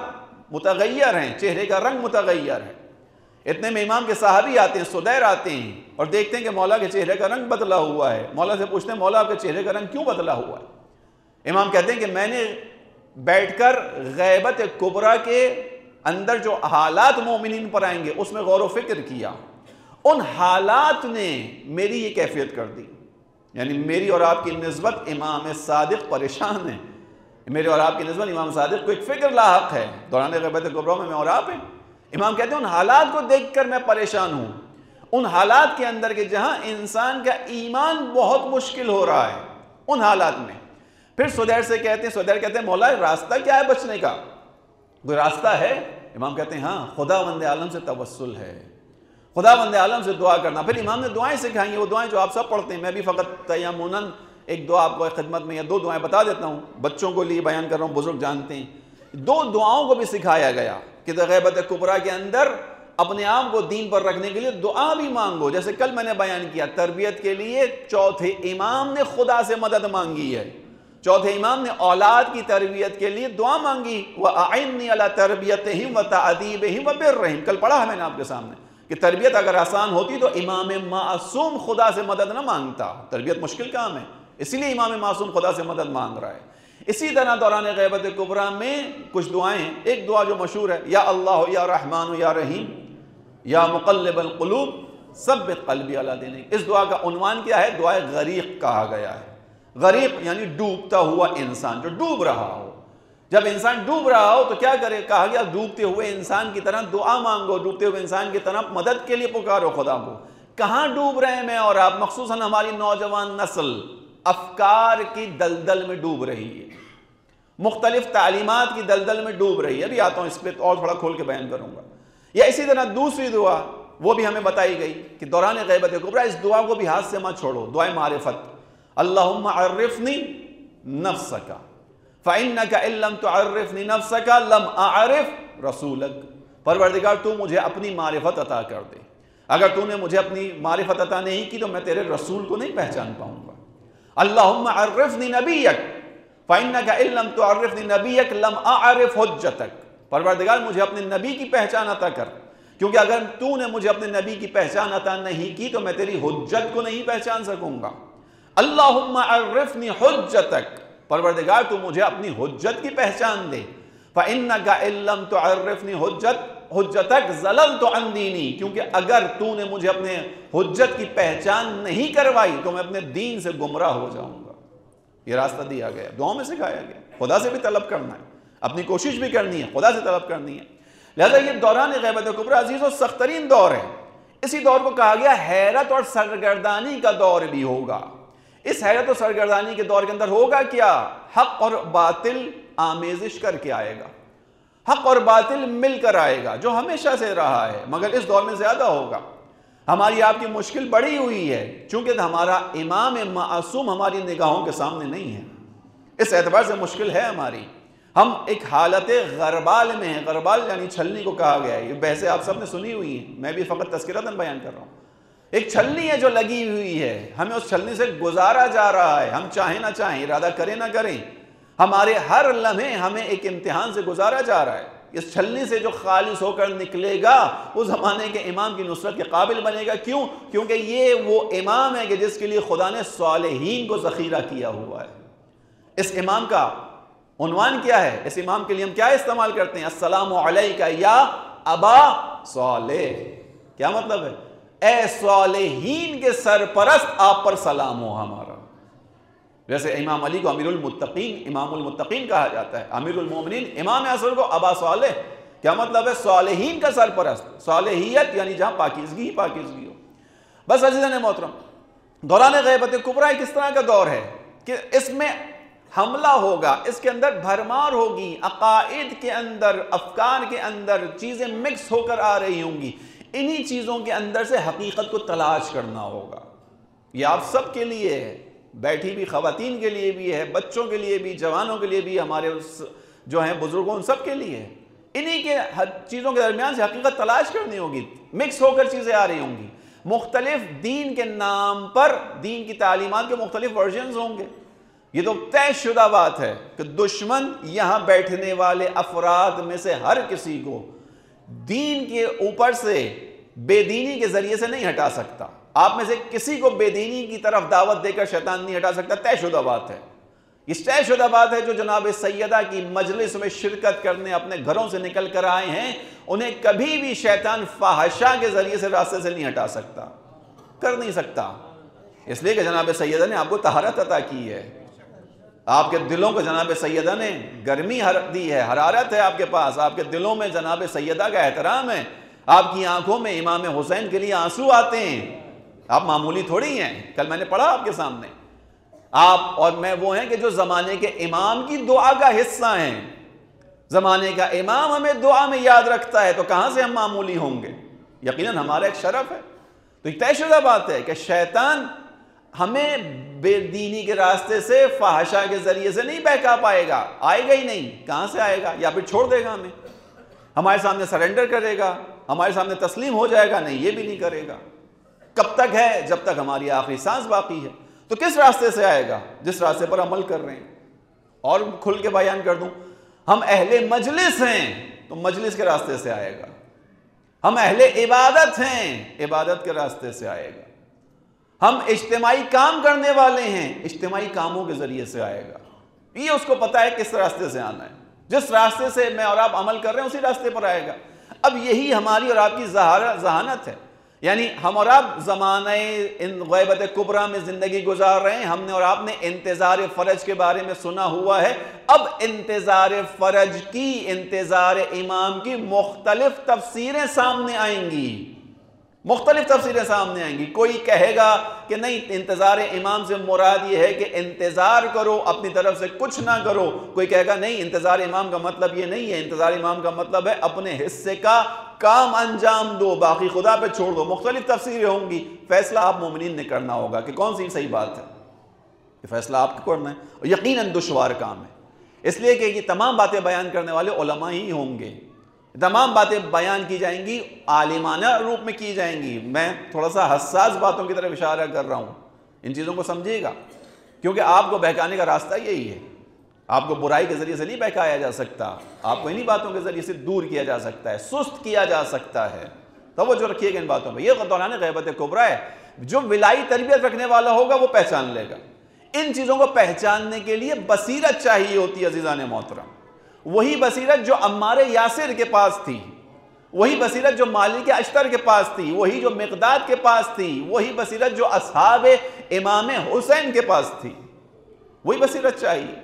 Speaker 2: متغیر ہیں, چہرے کا رنگ متغیر ہے. اتنے میں امام کے صحابی آتے ہیں, سدیر آتے ہیں اور دیکھتے ہیں کہ مولا کے چہرے کا رنگ بدلا ہوا ہے. مولا سے پوچھتے ہیں مولا آپ کے چہرے کا رنگ کیوں بدلا ہوا ہے؟ امام کہتے ہیں کہ میں نے بیٹھ کر غیبت کبریٰ کے اندر جو حالات مومنین پر آئیں گے اس میں غور و فکر کیا. ان حالات نے میری یہ کیفیت کر دی, یعنی میری اور آپ کی نسبت امام صادق پریشان ہے, میرے اور آپ کی نسبت امام صادق کو ایک فکر لاحق ہے. دوران غیبت کبریٰ میں میں اور آپ ہیں. امام کہتے ہیں ان حالات کو دیکھ کر میں پریشان ہوں, ان حالات کے اندر کہ جہاں انسان کا ایمان بہت مشکل ہو رہا ہے, ان حالات میں. پھر سدیر سے کہتے ہیں, سدیر کہتے ہیں مولا راستہ کیا ہے بچنے کا, کوئی راستہ ہے؟ امام کہتے ہیں ہاں, خدا بند عالم سے توسل ہے, خدا بند عالم سے دعا کرنا. پھر امام نے دعائیں سکھائیں گے, وہ دعائیں جو آپ سب پڑھتے ہیں. میں بھی فقط تیمناً ایک دعا آپ کو خدمت میں یا دو دعائیں بتا دیتا ہوں, بچوں کو لیے بیان کر رہا ہوں, بزرگ جانتے ہیں. دو دعاؤں کو بھی سکھایا گیا کہ غیبت کبریٰ کے اندر اپنے آپ کو دین پر رکھنے کے لیے دعا بھی مانگو. جیسے کل میں نے بیان کیا, تربیت کے لیے چوتھے امام نے خدا سے مدد مانگی ہے, چوتھے امام نے اولاد کی تربیت کے لیے دعا مانگی, وَأَعِنِّي عَلَىٰ تَرْبِيَتِهِمْ وَتَعْدِيبِهِمْ وَبِرِّهِمْ. کل پڑھا ہے میں نے آپ کے سامنے کہ تربیت اگر آسان ہوتی تو امام معصوم خدا سے مدد نہ مانگتا. تربیت مشکل کام ہے, اسی لیے امام معصوم خدا سے مدد مانگ رہا ہے. اسی طرح دوران غیبت کبریٰ میں کچھ دعائیں, ایک دعا جو مشہور ہے, یا اللہ یا رحمان یا رحیم یا مقلب القلوب ثبت قلبی علی دینک. اس دعا کا عنوان کیا ہے؟ دعائے غریق کہا گیا ہے. غریق یعنی ڈوبتا ہوا انسان, جو ڈوب رہا ہو. جب انسان ڈوب رہا ہو تو کیا کرے؟ کہا گیا ڈوبتے ہوئے انسان کی طرح دعا مانگو, ڈوبتے ہوئے انسان کی طرح مدد کے لیے پکارو خدا کو. کہاں ڈوب رہے ہیں میں اور آپ؟ مخصوصاً ہماری نوجوان نسل افکار کی دلدل میں ڈوب رہی ہے, مختلف تعلیمات کی دلدل میں ڈوب رہی ہے. ابھی آتا ہوں اس پہ اور تھوڑا کھول کے بیان کروں گا. یا اسی طرح دوسری دعا وہ بھی ہمیں بتائی گئی کہ دوران غیبت کبریٰ اس دعا کو بھی ہاتھ سے مت چھوڑو, دعائے معرفت. اللہم عرفنی نفسک فإنک ان لم تعرفنی نفسک لم اعرف رسولک. پروردگار تو مجھے اپنی معرفت عطا کر دے, اگر تو نے مجھے اپنی معرفت عطا نہیں کی تو میں تیرے رسول کو نہیں پہچان پاؤں گا. اللہم عرفنی نبیک فإنک ان لم تعرفنی نبیک لم اعرف حجتک. پروردگار مجھے اپنے نبی کی پہچان عطا کر, کیونکہ اگر تو نے مجھے اپنے نبی کی پہچان عطا نہیں کی تو میں تیری حجت کو نہیں پہچان سکوں گا. اللہم عرفنی حجتک, پروردگار تو مجھے اپنی حجت کی پہچان دے. فإنک ان لم تعرفنی حجت حجتک ضللت عن دینی, کیونکہ اگر تو نے مجھے اپنے حجت کی پہچان نہیں کروائی تو میں اپنے دین سے گمراہ ہو جاؤں گا. یہ راستہ دیا گیا, دعاؤں میں سکھایا گیا. خدا سے بھی طلب کرنا ہے, اپنی کوشش بھی کرنی ہے, خدا سے طلب کرنی ہے. لہذا یہ دوران غیبت کبریٰ عزیز و سخت ترین دور ہے. اسی دور کو کہا گیا حیرت اور سرگردانی کا دور بھی ہوگا. اس حیرت اور سرگردانی کے دور کے اندر ہوگا کیا؟ حق اور باطل آمیزش کر کے آئے گا, حق اور باطل مل کر آئے گا, جو ہمیشہ سے رہا ہے مگر اس دور میں زیادہ ہوگا. ہماری آپ کی مشکل بڑی ہوئی ہے چونکہ ہمارا امام معصوم ہماری نگاہوں کے سامنے نہیں ہے، اس اعتبار سے مشکل ہے ہماری۔ ہم ایک حالت غربال میں ہیں، غربال یعنی چھلنی کو کہا گیا ہے، یہ بحثیں آپ سب نے سنی ہوئی ہیں، میں بھی فقط تذکرتاً بیان کر رہا ہوں۔ ایک چھلنی ہے جو لگی ہوئی ہے، ہمیں اس چھلنی سے گزارا جا رہا ہے، ہم چاہیں نہ چاہیں، ارادہ کریں نہ کریں، ہمارے ہر لمحے ہمیں ایک امتحان سے گزارا جا رہا ہے۔ اس چھلنی سے جو خالص ہو کر نکلے گا اس زمانے کے امام کی نصرت کے قابل بنے گا۔ کیوں؟ کیونکہ یہ وہ امام ہے کہ جس کے لیے خدا نے صالحین کو ذخیرہ کیا ہوا ہے۔ اس امام کا عنوان کیا ہے؟ اس امام کے لیے ہم کیا استعمال کرتے ہیں؟ السلام علیکہ یا ابا صالح۔ کیا مطلب ہے؟ اے صالحین کے سرپرست آپ پر سلام ہو ہمارا۔ جیسے امام علی کو امیر المتقین، امام المتقین کہا جاتا ہے، امیر المومنین امام اصغر کو ابا صالح۔ کیا مطلب ہے؟ صالحین کا سرپرست، صالحیت یعنی جہاں پاکیزگی ہی پاکیزگی ہو۔ بس عزیزان محترم، دوران غیبت کبریٰ ایک اس طرح کا دور ہے کہ اس میں حملہ ہوگا، اس کے اندر بھرمار ہوگی، عقائد کے اندر، افکار کے اندر چیزیں مکس ہو کر آ رہی ہوں گی، انہی چیزوں کے اندر سے حقیقت کو تلاش کرنا ہوگا۔ یہ آپ سب کے لیے ہے، بیٹھی بھی خواتین کے لیے بھی ہے، بچوں کے لیے بھی، جوانوں کے لیے بھی، ہمارے جو ہیں بزرگوں، ان سب کے لیے ہے۔ انہی کے چیزوں کے درمیان سے حقیقت تلاش کرنی ہوگی، مکس ہو کر چیزیں آ رہی ہوں گی، مختلف دین کے نام پر دین کی تعلیمات کے مختلف ورژنز ہوں گے۔ یہ تو طے شدہ بات ہے کہ دشمن یہاں بیٹھنے والے افراد میں سے ہر کسی کو دین کے اوپر سے بے دینی کے ذریعے سے نہیں ہٹا سکتا۔ آپ میں سے کسی کو بے دینی کی طرف دعوت دے کر شیطان نہیں ہٹا سکتا، طے شدہ بات ہے۔ یہ طے شدہ بات ہے جو جناب سیدہ کی مجلس میں شرکت کرنے اپنے گھروں سے نکل کر آئے ہیں، انہیں کبھی بھی شیطان فاحشہ کے ذریعے سے راستے سے نہیں ہٹا سکتا، کر نہیں سکتا، اس لیے کہ جناب سیدہ نے آپ کو طہارت عطا کی ہے، آپ کے دلوں کو جناب سیدہ نے گرمی دی ہے، حرارت ہے آپ کے پاس، آپ کے دلوں میں جناب سیدہ کا احترام ہے، آپ کی آنکھوں میں امام حسین کے لیے آنسو آتے ہیں، آپ معمولی تھوڑی ہیں۔ کل میں نے پڑھا آپ کے سامنے، آپ اور میں وہ ہیں کہ جو زمانے کے امام کی دعا کا حصہ ہیں، زمانے کا امام ہمیں دعا میں یاد رکھتا ہے، تو کہاں سے ہم معمولی ہوں گے؟ یقیناً ہمارا ایک شرف ہے۔ تو یہ طے شدہ بات ہے کہ شیطان ہمیں بے دینی کے راستے سے، فحشہ کے ذریعے سے نہیں بہکا پائے گا، آئے گا ہی نہیں۔ کہاں سے آئے گا؟ یا پھر چھوڑ دے گا ہمیں، ہمارے سامنے سرنڈر کرے گا، ہمارے سامنے تسلیم ہو جائے گا؟ نہیں، یہ بھی نہیں کرے گا۔ کب تک ہے؟ جب تک ہماری آخری سانس باقی ہے۔ تو کس راستے سے آئے گا؟ جس راستے پر عمل کر رہے ہیں۔ اور کھل کے بیان کر دوں، ہم اہل مجلس ہیں تو مجلس کے راستے سے آئے گا، ہم اہل عبادت ہیں، عبادت کے راستے سے آئے گا، ہم اجتماعی کام کرنے والے ہیں، اجتماعی کاموں کے ذریعے سے آئے گا۔ یہ اس کو پتا ہے کس راستے سے آنا ہے، جس راستے سے میں اور آپ عمل کر رہے ہیں اسی راستے پر آئے گا۔ اب یہی ہماری اور آپ کی ذہانت ہے، یعنی ہم اور آپ زمانہ غیبت کبریٰ میں زندگی گزار رہے ہیں، ہم نے اور آپ نے انتظار فرج کے بارے میں سنا ہوا ہے۔ اب انتظار فرج کی، انتظار امام کی مختلف تفسیریں سامنے آئیں گی، مختلف تفسیریں سامنے آئیں گی۔ کوئی کہے گا کہ نہیں، انتظار امام سے مراد یہ ہے کہ انتظار کرو، اپنی طرف سے کچھ نہ کرو۔ کوئی کہے گا نہیں، انتظار امام کا مطلب یہ نہیں ہے، انتظار امام کا مطلب ہے اپنے حصے کا کام انجام دو، باقی خدا پہ چھوڑ دو۔ مختلف تفسیریں ہوں گی، فیصلہ آپ مومنین نے کرنا ہوگا کہ کون سی صحیح بات ہے، یہ فیصلہ آپ کو کرنا ہے، اور یقیناً دشوار کام ہے، اس لیے کہ یہ تمام باتیں بیان کرنے والے علماء ہی ہوں گے، تمام باتیں بیان کی جائیں گی، عالمانہ روپ میں کی جائیں گی۔ میں تھوڑا سا حساس باتوں کی طرف اشارہ کر رہا ہوں، ان چیزوں کو سمجھیے گا، کیونکہ آپ کو بہکانے کا راستہ یہی ہے۔ آپ کو برائی کے ذریعے سے نہیں بہکایا جا سکتا، آپ کو انہی باتوں کے ذریعے سے دور کیا جا سکتا ہے، سست کیا جا سکتا ہے۔ توجہ رکھیے گا ان باتوں پہ، یہ دوران غیبت کبریٰ ہے۔ جو ولائی تربیت رکھنے والا ہوگا وہ پہچان لے گا۔ ان چیزوں کو پہچاننے کے لیے بصیرت چاہیے ہوتی ہے عزیزان محترم، وہی بصیرت جو عمار یاسر کے پاس تھی، وہی بصیرت جو مالک اشتر کے پاس تھی، وہی جو مقداد کے پاس تھی، وہی بصیرت جو اصحاب امام حسین کے پاس تھی، وہی بصیرت چاہیے۔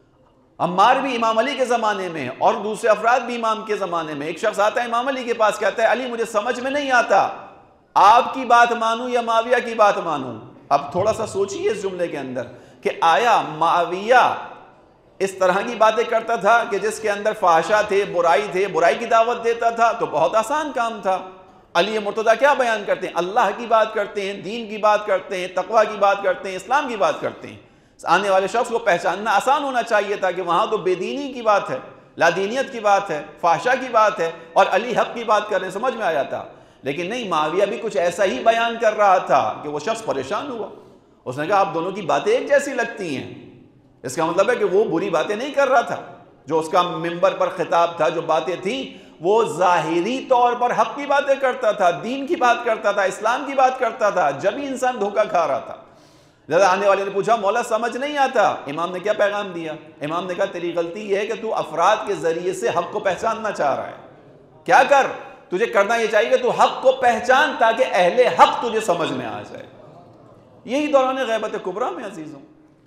Speaker 2: عمار بھی امام علی کے زمانے میں اور دوسرے افراد بھی امام کے زمانے میں، ایک شخص آتا ہے امام علی کے پاس، کہتا ہے علی مجھے سمجھ میں نہیں آتا، آپ کی بات مانوں یا معاویہ کی بات مانوں؟ اب تھوڑا سا سوچیے اس جملے کے اندر کہ آیا معاویہ اس طرح کی باتیں کرتا تھا کہ جس کے اندر فحشا تھے، برائی تھے، برائی کی دعوت دیتا تھا؟ تو بہت آسان کام تھا، علی مرتضیٰ کیا بیان کرتے ہیں؟ اللہ کی بات کرتے ہیں، دین کی بات کرتے ہیں، تقوی کی بات کرتے ہیں، اسلام کی بات کرتے ہیں۔ آنے والے شخص کو پہچاننا آسان ہونا چاہیے تھا کہ وہاں تو بے دینی کی بات ہے، لادینیت کی بات ہے، فحشا کی بات ہے، اور علی حق کی بات کر رہے ہیں، سمجھ میں آیا تھا۔ لیکن نہیں، معاویہ بھی کچھ ایسا ہی بیان کر رہا تھا کہ وہ شخص پریشان ہوا۔ اس نے کہا آپ دونوں کی باتیں ایک جیسی لگتی ہیں۔ اس کا مطلب ہے کہ وہ بری باتیں نہیں کر رہا تھا، جو اس کا ممبر پر خطاب تھا، جو باتیں تھیں وہ ظاہری طور پر حق کی باتیں کرتا تھا، دین کی بات کرتا تھا، اسلام کی بات کرتا تھا، جب ہی انسان دھوکہ کھا رہا تھا۔ لہذا آنے والے نے پوچھا مولا سمجھ نہیں آتا، امام نے کیا پیغام دیا؟ امام نے کہا تیری غلطی یہ ہے کہ تو افراد کے ذریعے سے حق کو پہچاننا چاہ رہا ہے۔ کیا کر، تجھے کرنا یہ چاہیے کہ تو حق کو پہچان تاکہ اہل حق تجھے سمجھ میں آ جائے۔ یہی دوران غیبت کبریٰ میں عزیزوں،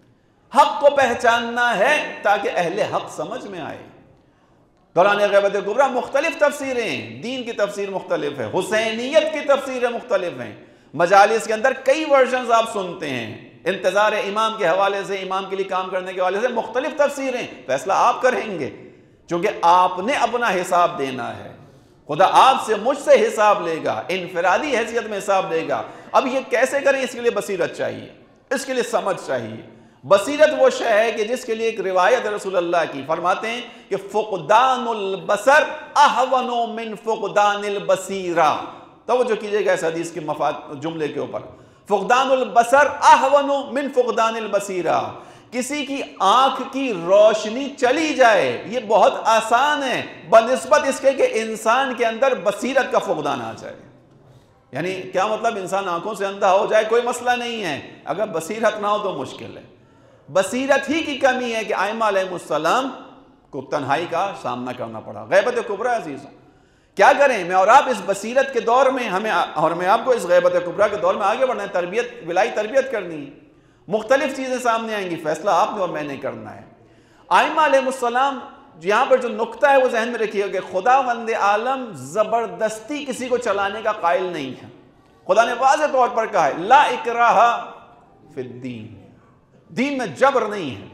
Speaker 2: حق کو پہچاننا ہے تاکہ اہل حق سمجھ میں آئے۔ دوران غیبت کبریٰ مختلف تفسیریں ہیں، دین کی تفسیر مختلف ہے، حسینیت کی تفسیریں مختلف ہیں، مجالس کے اندر کئی ورژنز آپ سنتے ہیں، انتظار امام کے حوالے سے، امام کے لیے کام کرنے کے حوالے سے مختلف تفسیریں۔ فیصلہ آپ کریں گے، چونکہ آپ نے اپنا حساب دینا ہے، خدا آپ سے مجھ سے حساب لے گا، انفرادی حیثیت میں حساب لے گا۔ اب یہ کیسے کریں؟ اس کے لیے بصیرت چاہیے، اس کے لیے سمجھ چاہیے۔ بصیرت وہ شے ہے کہ جس کے لیے ایک روایت رسول اللہ کی فرماتے ہیں کہ فقدان البصر احون من فقدان البصیرہ۔ توجہ کیجئے گا اس حدیث کے مفاد جملے کے اوپر، فقدان البصر احون من فقدان البصیرہ، کسی کی آنکھ کی روشنی چلی جائے یہ بہت آسان ہے بنسبت اس کے کہ انسان کے اندر بصیرت کا فقدان آ جائے۔ یعنی کیا مطلب؟ انسان آنکھوں سے اندھا ہو جائے کوئی مسئلہ نہیں ہے، اگر بصیرت نہ ہو تو مشکل ہے۔ بصیرت ہی کی کمی ہے کہ ائمہ علیہ السلام کو تنہائی کا سامنا کرنا پڑا، غیبت کبریٰ عزیزوں۔ کیا کریں؟ میں اور آپ اس بصیرت کے دور میں ہمیں اور میں آپ کو اس غیبت کبریٰ کے دور میں آگے بڑھنا ہے، تربیت ولائی تربیت کرنی ہے، مختلف چیزیں سامنے آئیں گی، فیصلہ آپ نے اور میں نے کرنا ہے۔ ائمہ علیہ السلام یہاں پر جو نقطہ ہے وہ ذہن میں رکھیے کہ خداوند عالم زبردستی کسی کو چلانے کا قائل نہیں ہے۔ خدا نے واضح طور پر کہا ہے لا اکراہ فی الدین، دین میں جبر نہیں ہے۔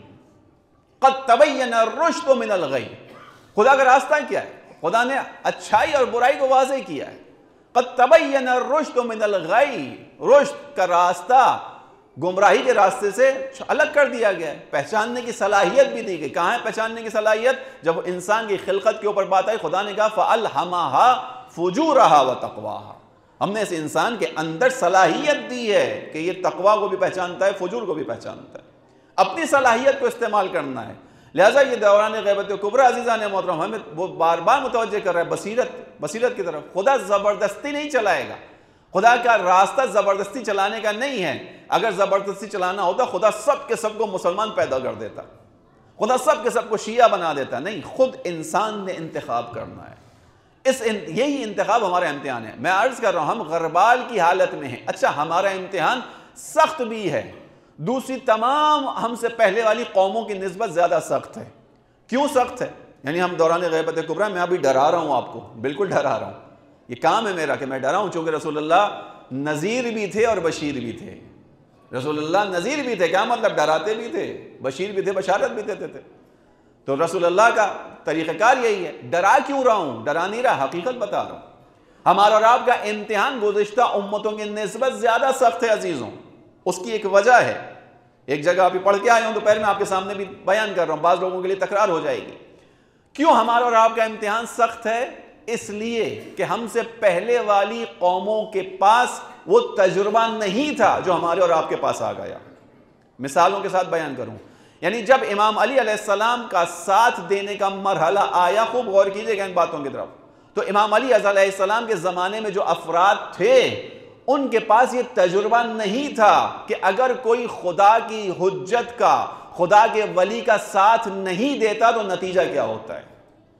Speaker 2: قد تبین الرشد من الغی، خدا کا راستہ کیا ہے؟ خدا نے اچھائی اور برائی کو واضح کیا ہے۔ قد تبین الرشد من الغی، رشد کا راستہ گمراہی کے راستے سے الگ کر دیا گیا ہے، پہچاننے کی صلاحیت بھی دی گئی۔ کہاں ہے پہچاننے کی صلاحیت؟ جب انسان کی خلقت کے اوپر بات آئی، خدا نے کہا فَأَلْهَمَهَا فُجُورَهَا وَتَقْوَاهَا، ہم نے اس انسان کے اندر صلاحیت دی ہے کہ یہ تقوی کو بھی پہچانتا ہے، فجور کو بھی پہچانتا ہے، اپنی صلاحیت کو استعمال کرنا ہے۔ لہٰذا یہ دوران غیبت کبریٰ عزیزان محترم ہمیں وہ بار بار متوجہ کر رہا ہے بصیرت بصیرت کی طرف۔ خدا زبردستی نہیں چلائے گا، خدا کا راستہ زبردستی چلانے کا نہیں ہے۔ اگر زبردستی چلانا ہوتا خدا سب کے سب کو مسلمان پیدا کر دیتا، خدا سب کے سب کو شیعہ بنا دیتا، نہیں، خود انسان نے انتخاب کرنا ہے۔ اس یہی انتخاب ہمارا امتحان ہے۔ میں عرض کر رہا ہوں ہم غربال کی حالت میں ہیں، اچھا ہمارا امتحان سخت بھی ہے، دوسری تمام ہم سے پہلے والی قوموں کی نسبت زیادہ سخت ہے۔ کیوں سخت ہے؟ یعنی ہم دوران غیبت کبریٰ میں ابھی ڈرا رہا ہوں آپ کو، بالکل ڈرا رہا ہوں، یہ کام ہے میرا کہ میں ڈرا ہوں، چونکہ رسول اللہ نذیر بھی تھے اور بشیر بھی تھے۔ رسول اللہ نذیر بھی تھے، کیا مطلب؟ ڈراتے بھی تھے، بشیر بھی تھے، بشارت بھی دیتے تھے۔ تو رسول اللہ کا طریقہ کار یہی ہے۔ ڈرا کیوں رہا ہوں؟ ڈرا نہیں رہا، حقیقت بتا رہا ہوں۔ ہمارا اور آپ کا امتحان گزشتہ امتوں کی نسبت زیادہ سخت ہے عزیزوں، اس کی ایک وجہ ہے، ایک جگہ ابھی پڑھ کے آیا ہوں دوپہر میں آپ کے سامنے بھی بیان کر رہا ہوں، بعض لوگوں کے لیے تکرار ہو جائے گی۔ کیوں ہمارا اور آپ کا امتحان سخت ہے؟ اس لیے کہ ہم سے پہلے والی قوموں کے پاس وہ تجربہ نہیں تھا جو ہمارے اور آپ کے پاس آ گیا۔ مثالوں کے ساتھ بیان کروں، یعنی جب امام علی علیہ السلام کا ساتھ دینے کا مرحلہ آیا، خوب غور کیجئے گا ان باتوں کی طرف، تو امام علی علیہ السلام کے زمانے میں جو افراد تھے ان کے پاس یہ تجربہ نہیں تھا کہ اگر کوئی خدا کی حجت کا، خدا کے ولی کا ساتھ نہیں دیتا تو نتیجہ کیا ہوتا ہے۔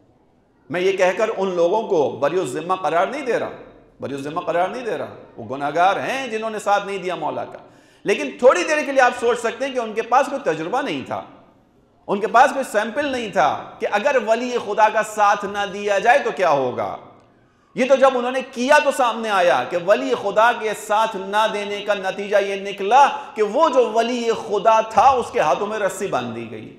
Speaker 2: میں یہ کہہ کر ان لوگوں کو بری الذمہ قرار نہیں دے رہا، بری الذمہ قرار نہیں دے رہا، وہ گناہگار ہیں جنہوں نے ساتھ نہیں دیا مولا کا، لیکن تھوڑی دیر کے لیے آپ سوچ سکتے ہیں کہ ان کے پاس کوئی تجربہ نہیں تھا، ان کے پاس کوئی سیمپل نہیں تھا کہ اگر ولی خدا کا ساتھ نہ دیا جائے تو کیا ہوگا۔ یہ تو جب انہوں نے کیا تو سامنے آیا کہ ولی خدا کے ساتھ نہ دینے کا نتیجہ یہ نکلا کہ وہ جو ولی خدا تھا اس کے ہاتھوں میں رسی باندھ دی گئی۔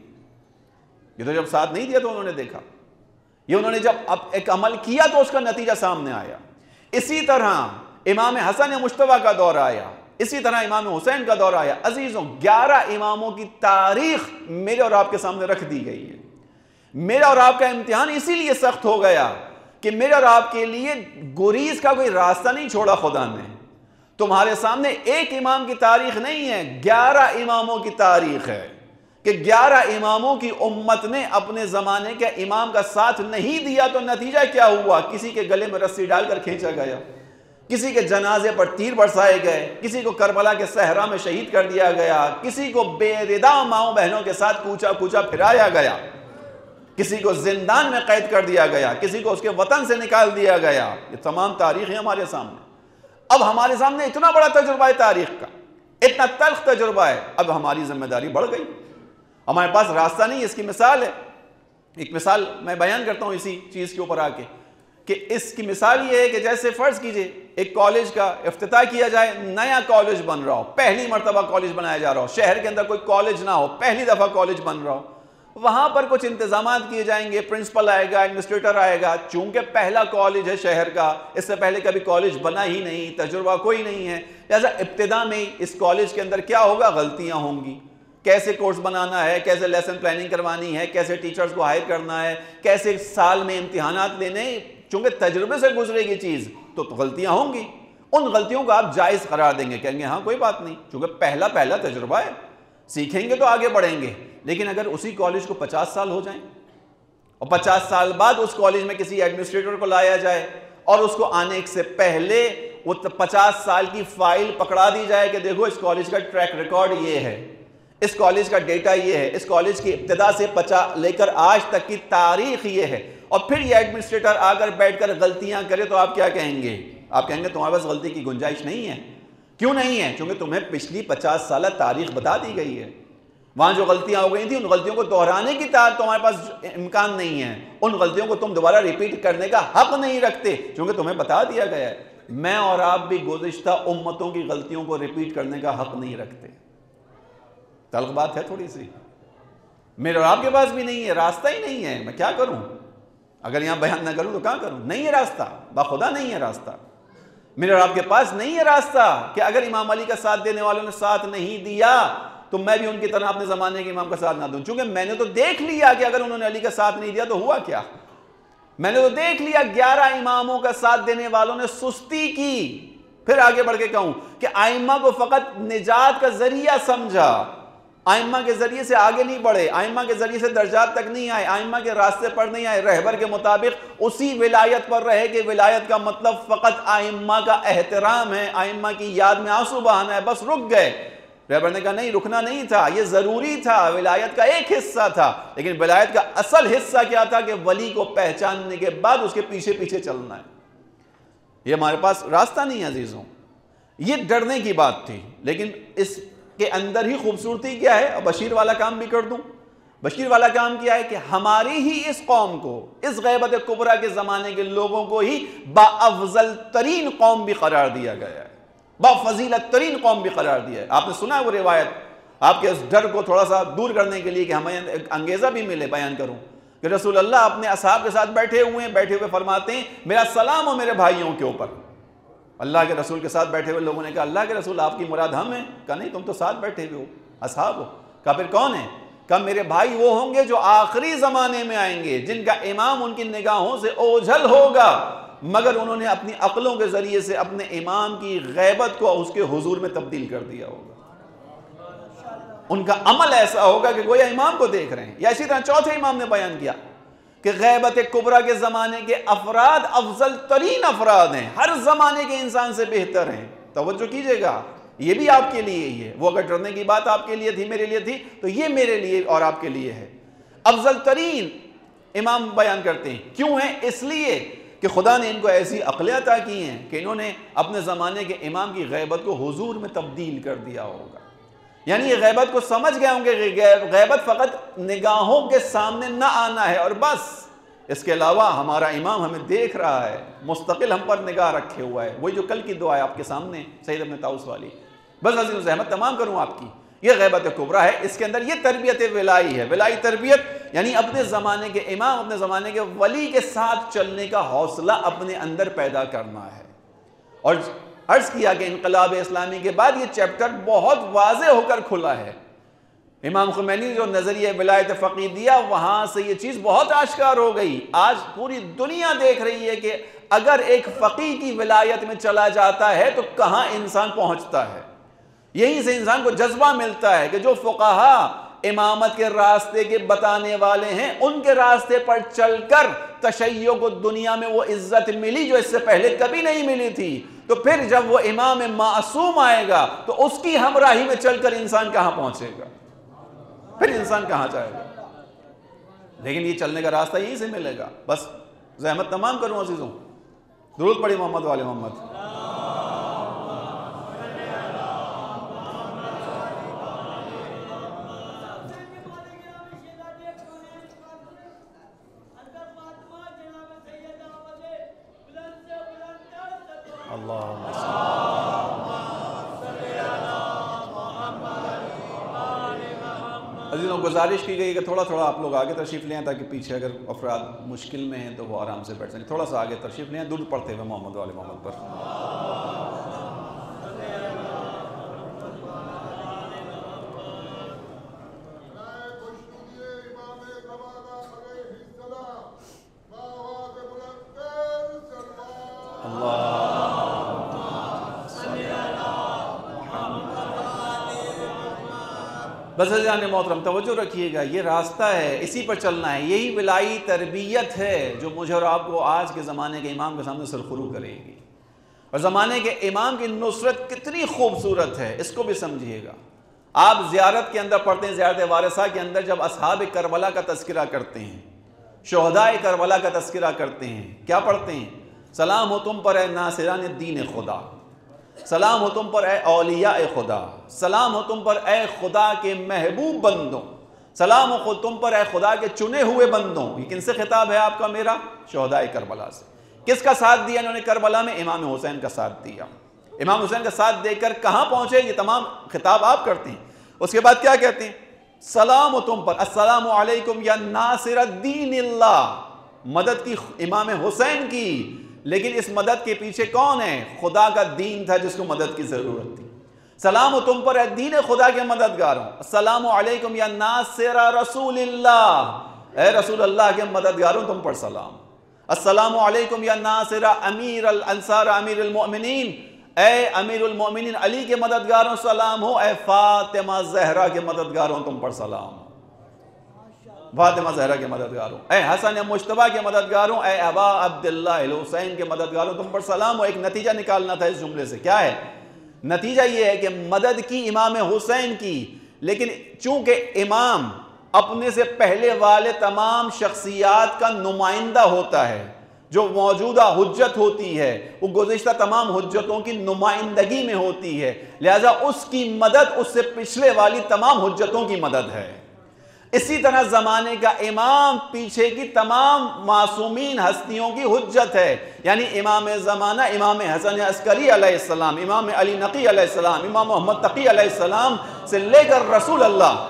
Speaker 2: یہ تو جب ساتھ نہیں دیا تو انہوں نے دیکھا، یہ انہوں نے جب اب ایک عمل کیا تو اس کا نتیجہ سامنے آیا۔ اسی طرح امام حسن مجتبیٰ کا دور آیا، اسی طرح امام حسین کا دور آیا۔ عزیزوں، گیارہ اماموں کی تاریخ میرے اور آپ کے سامنے رکھ دی گئی ہے۔ میرا اور آپ کا امتحان اسی لیے سخت ہو گیا کہ میرے اور آپ کے لیے گریز کا کوئی راستہ نہیں چھوڑا خدا نے۔ تمہارے سامنے ایک امام کی تاریخ نہیں ہے، گیارہ اماموں کی تاریخ ہے کہ گیارہ اماموں کی امت نے اپنے زمانے کے امام کا ساتھ نہیں دیا تو نتیجہ کیا ہوا؟ کسی کے گلے میں رسی ڈال کر کھینچا گیا، کسی کے جنازے پر تیر برسائے گئے، کسی کو کربلا کے صحرا میں شہید کر دیا گیا، کسی کو بے ردا ماؤں بہنوں کے ساتھ کوچا کوچا پھرایا گیا، کسی کو زندان میں قید کر دیا گیا، کسی کو اس کے وطن سے نکال دیا گیا۔ یہ تمام تاریخیں ہمارے سامنے۔ اب ہمارے سامنے اتنا بڑا تجربہ ہے تاریخ کا، اتنا تلخ تجربہ ہے، اب ہماری ذمہ داری بڑھ گئی، ہمارے پاس راستہ نہیں۔ اس کی مثال ہے، ایک مثال میں بیان کرتا ہوں اسی چیز کے اوپر آ کے، کہ اس کی مثال یہ ہے کہ جیسے فرض کیجئے ایک کالج کا افتتاح کیا جائے، نیا کالج بن رہا ہو، پہلی مرتبہ کالج بنایا جا رہا ہو، شہر کے اندر کوئی کالج نہ ہو، پہلی دفعہ کالج بن رہا ہو، وہاں پر کچھ انتظامات کیے جائیں گے، پرنسپل آئے گا، ایڈمنسٹریٹر آئے گا، چونکہ پہلا کالج ہے شہر کا، اس سے پہلے کبھی کالج بنا ہی نہیں، تجربہ کوئی نہیں ہے، لہذا ابتدا میں اس کالج کے اندر کیا ہوگا؟ غلطیاں ہوں گی، کیسے کورس بنانا ہے، کیسے لیسن پلاننگ کروانی ہے، کیسے ٹیچرز کو ہائر کرنا ہے، کیسے سال میں امتحانات لینے، چونکہ تجربے سے گزرے گی چیز تو غلطیاں ہوں گی، ان غلطیوں کو آپ جائز قرار دیں گے، کہیں گے ہاں کوئی بات نہیں، چونکہ پہلا پہلا تجربہ ہے، سیکھیں گے تو آگے بڑھیں گے۔ لیکن اگر اسی کالج کو پچاس سال ہو جائیں اور پچاس سال بعد اس کالج میں کسی ایڈمنسٹریٹر کو لایا جائے اور اس کو آنے سے پہلے وہ پچاس سال کی فائل پکڑا دی جائے کہ دیکھو اس کالج کا ٹریک ریکارڈ یہ ہے، اس کالج کا ڈیٹا یہ ہے، اس کالج کی ابتدا سے پچا لے کر آج تک کی تاریخ یہ ہے، اور پھر یہ ایڈمنسٹریٹر آ کر بیٹھ کر غلطیاں کرے تو آپ کیا کہیں گے؟ آپ کہیں گے تمہارے پاس غلطی کی گنجائش نہیں ہے۔ کیوں نہیں ہے؟ کیونکہ تمہیں پچھلی پچاس سالہ تاریخ بتا دی گئی ہے، وہاں جو غلطیاں ہو گئی تھیں ان غلطیوں کو دہرانے کی تمہارے پاس امکان نہیں ہے، ان غلطیوں کو تم دوبارہ ریپیٹ کرنے کا حق نہیں رکھتے، کیونکہ تمہیں بتا دیا گیا ہے۔ میں اور آپ بھی گزشتہ امتوں کی غلطیوں کو ریپیٹ کرنے کا حق نہیں رکھتے۔ تلخ بات ہے تھوڑی سی، میرے اور آپ کے پاس بھی نہیں ہے، راستہ ہی نہیں ہے، میں کیا کروں؟ اگر یہاں بیان نہ کروں تو کہاں کروں؟ نہیں ہے راستہ، باخدا نہیں ہے راستہ، میرے اور آپ کے پاس نہیں ہے راستہ کہ اگر امام علی کا ساتھ دینے والوں نے ساتھ نہیں دیا تو میں بھی ان کی طرح اپنے زمانے کے امام کا ساتھ نہ دوں، چونکہ میں نے تو دیکھ لیا کہ اگر انہوں نے علی کا ساتھ نہیں دیا تو ہوا کیا، میں نے تو دیکھ لیا گیارہ اماموں کا ساتھ دینے والوں نے سستی کی۔ پھر آگے بڑھ کے کہوں کہ ائمہ کو فقط نجات کا ذریعہ سمجھا، ائمہ کے ذریعے سے آگے نہیں بڑھے، ائمہ کے ذریعے سے درجات تک نہیں آئے، ائمہ کے راستے پر نہیں آئے، رہبر کے مطابق اسی ولایت پر رہے کہ ولایت کا مطلب فقط ائمہ کا احترام ہے، ائمہ کی یاد میں آنسو بہانا ہے، بس رک گئے۔ رہبر نے کہا نہیں، رکنا نہیں تھا، یہ ضروری تھا، ولایت کا ایک حصہ تھا، لیکن ولایت کا اصل حصہ کیا تھا کہ ولی کو پہچاننے کے بعد اس کے پیچھے پیچھے چلنا ہے۔ یہ ہمارے پاس راستہ نہیں ہے عزیزوں، یہ ڈرنے کی بات تھی، لیکن اس کے اندر ہی خوبصورتی کیا ہے؟ اور بشیر والا کام بھی کر دوں، بشیر والا کام کیا ہے کہ ہماری ہی اس قوم کو، اس غیبت کبریٰ کے زمانے کے لوگوں کو ہی با افضل ترین قوم بھی قرار دیا گیا ہے، با فضیلت ترین قوم بھی قرار دیا ہے۔ آپ نے سنا ہے وہ روایت، آپ کے اس ڈر کو تھوڑا سا دور کرنے کے لیے کہ ہمیں انگیزہ بھی ملے بیان کروں کہ رسول اللہ اپنے اصحاب کے ساتھ بیٹھے ہوئے ہیں، بیٹھے ہوئے فرماتے ہیں میرا سلام ہو میرے بھائیوں کے اوپر۔ اللہ کے رسول کے ساتھ بیٹھے ہوئے لوگوں نے کہا اللہ کے رسول آپ کی مراد ہم ہیں؟ کہا نہیں، تم تو ساتھ بیٹھے ہوئے ہو، اصحاب ہو۔ کہا پھر کون ہیں؟ کہا میرے بھائی وہ ہوں گے جو آخری زمانے میں آئیں گے، جن کا امام ان کی نگاہوں سے اوجھل ہوگا، مگر انہوں نے اپنی عقلوں کے ذریعے سے اپنے امام کی غیبت کو اس کے حضور میں تبدیل کر دیا ہوگا، ان کا عمل ایسا ہوگا کہ گویا امام کو دیکھ رہے ہیں۔ یا اسی طرح چوتھے امام نے بیان کیا کہ غیبت کبریٰ کے زمانے کے افراد افضل ترین افراد ہیں، ہر زمانے کے انسان سے بہتر ہیں۔ توجہ کیجئے گا، یہ بھی آپ کے لیے ہی ہے، وہ اگر ڈرنے کی بات آپ کے لیے تھی، میرے لیے تھی، تو یہ میرے لیے اور آپ کے لیے ہے۔ افضل ترین امام بیان کرتے ہیں، کیوں ہیں؟ اس لیے کہ خدا نے ان کو ایسی عقلیں عطا کی ہیں کہ انہوں نے اپنے زمانے کے امام کی غیبت کو حضور میں تبدیل کر دیا ہوگا، یعنی یہ غیبت کو سمجھ گئے ہوں گے، غیبت فقط نگاہوں کے سامنے نہ آنا ہے اور بس، اس کے علاوہ ہمارا امام ہمیں دیکھ رہا ہے، مستقل ہم پر نگاہ رکھے ہوا ہے۔ وہی جو کل کی دعا ہے آپ کے سامنے سید ابن طاؤس والی، بس عزیز و زحمت تمام کروں آپ کی، یہ غیبت کبریٰ ہے، اس کے اندر یہ تربیت ولائی ہے۔ ولائی تربیت یعنی اپنے زمانے کے امام، اپنے زمانے کے ولی کے ساتھ چلنے کا حوصلہ اپنے اندر پیدا کرنا ہے۔ اور عرض کیا کہ انقلاب اسلامی کے بعد یہ چیپٹر بہت واضح ہو کر کھلا ہے. امام خمینی نے جو نظریہ ولایت فقیہ دیا وہاں سے یہ چیز بہت آشکار ہو گئی. آج پوری دنیا دیکھ رہی ہے کہ اگر ایک فقیہ کی ولایت میں چلا جاتا ہے تو کہاں انسان پہنچتا ہے. یہیں سے انسان کو جذبہ ملتا ہے کہ جو فقہا امامت کے راستے کے بتانے والے ہیں ان کے راستے پر چل کر تشیع کو دنیا میں وہ عزت ملی جو اس سے پہلے کبھی نہیں ملی تھی. تو پھر جب وہ امام معصوم آئے گا تو اس کی ہمراہی میں چل کر انسان کہاں پہنچے گا, پھر انسان کہاں جائے گا. لیکن یہ چلنے کا راستہ یہیں سے ملے گا. بس زحمت تمام کروں عزیزوں, درود پڑھی محمد والے محمد. عزیزوں گزارش کی گئی کہ تھوڑا تھوڑا آپ لوگ آگے تشریف لیں تاکہ پیچھے اگر افراد مشکل میں ہیں تو وہ آرام سے بیٹھ سکیں. تھوڑا سا آگے تشریف لیں درود پڑھتے ہوئے محمد والے محمد پر. بس عزیزان محترم توجہ رکھیے گا, یہ راستہ ہے, اسی پر چلنا ہے. یہی ولائی تربیت ہے جو مجھے اور آپ کو آج کے زمانے کے امام کے سامنے سرخرو کرے گی. اور زمانے کے امام کی نصرت کتنی خوبصورت ہے اس کو بھی سمجھیے گا. آپ زیارت کے اندر پڑھتے ہیں, زیارت وارثہ کے اندر جب اصحاب کربلا کا تذکرہ کرتے ہیں, شہداء کربلا کا تذکرہ کرتے ہیں, کیا پڑھتے ہیں؟ سلام ہو تم پر اے ناصران دین خدا, سلام ہو تم پر اے اولیاء خدا, سلام ہو تم پر اے خدا کے محبوب بندوں, سلام ہو تم پر اے خدا کے چنے ہوئے بندوں. یہ کن سے خطاب ہے آپ کا میرا؟ شہداء کربلا سے. کس کا ساتھ دیا انہوں نے کربلا میں؟ امام حسین کا ساتھ دیا. امام حسین کا ساتھ دے کر کہاں پہنچے؟ یہ تمام خطاب آپ کرتے ہیں. اس کے بعد کیا کہتے ہیں؟ سلام ہو تم پر, السلام علیکم یا ناصر الدین اللہ, مدد کی امام حسین کی. لیکن اس مدد کے پیچھے کون ہے؟ خدا کا دین تھا جس کو مدد کی ضرورت تھی. سلام ہو تم پر اے دین خدا کے مددگاروں, السلام علیکم یا ناصر رسول اللہ, اے رسول اللہ کے مددگاروں تم پر سلام. السلام علیکم یا ناصر امیر الانصار امیر المؤمنین, اے امیر المؤمنین علی کے مددگاروں سلام ہو. اے فاطمہ زہرا کے مددگاروں تم پر سلام, فاطمہ زہرا کے مددگاروں, اے حسن مجتبیٰ کے مددگاروں, اے ابا عبداللہ الحسین کے مددگاروں تم پر سلام ہو. ایک نتیجہ نکالنا تھا اس جملے سے, کیا ہے نتیجہ؟ یہ ہے کہ مدد کی امام حسین کی, لیکن چونکہ امام اپنے سے پہلے والے تمام شخصیات کا نمائندہ ہوتا ہے, جو موجودہ حجت ہوتی ہے وہ گزشتہ تمام حجتوں کی نمائندگی میں ہوتی ہے, لہذا اس کی مدد اس سے پچھلے والی تمام حجتوں کی مدد ہے. اسی طرح زمانے کا امام پیچھے کی تمام معصومین ہستیوں کی حجت ہے. یعنی امام زمانہ امام حسن عسکری علیہ السلام, امام علی نقی علیہ السلام, امام محمد تقی علیہ السلام سے لے کر رسول اللہ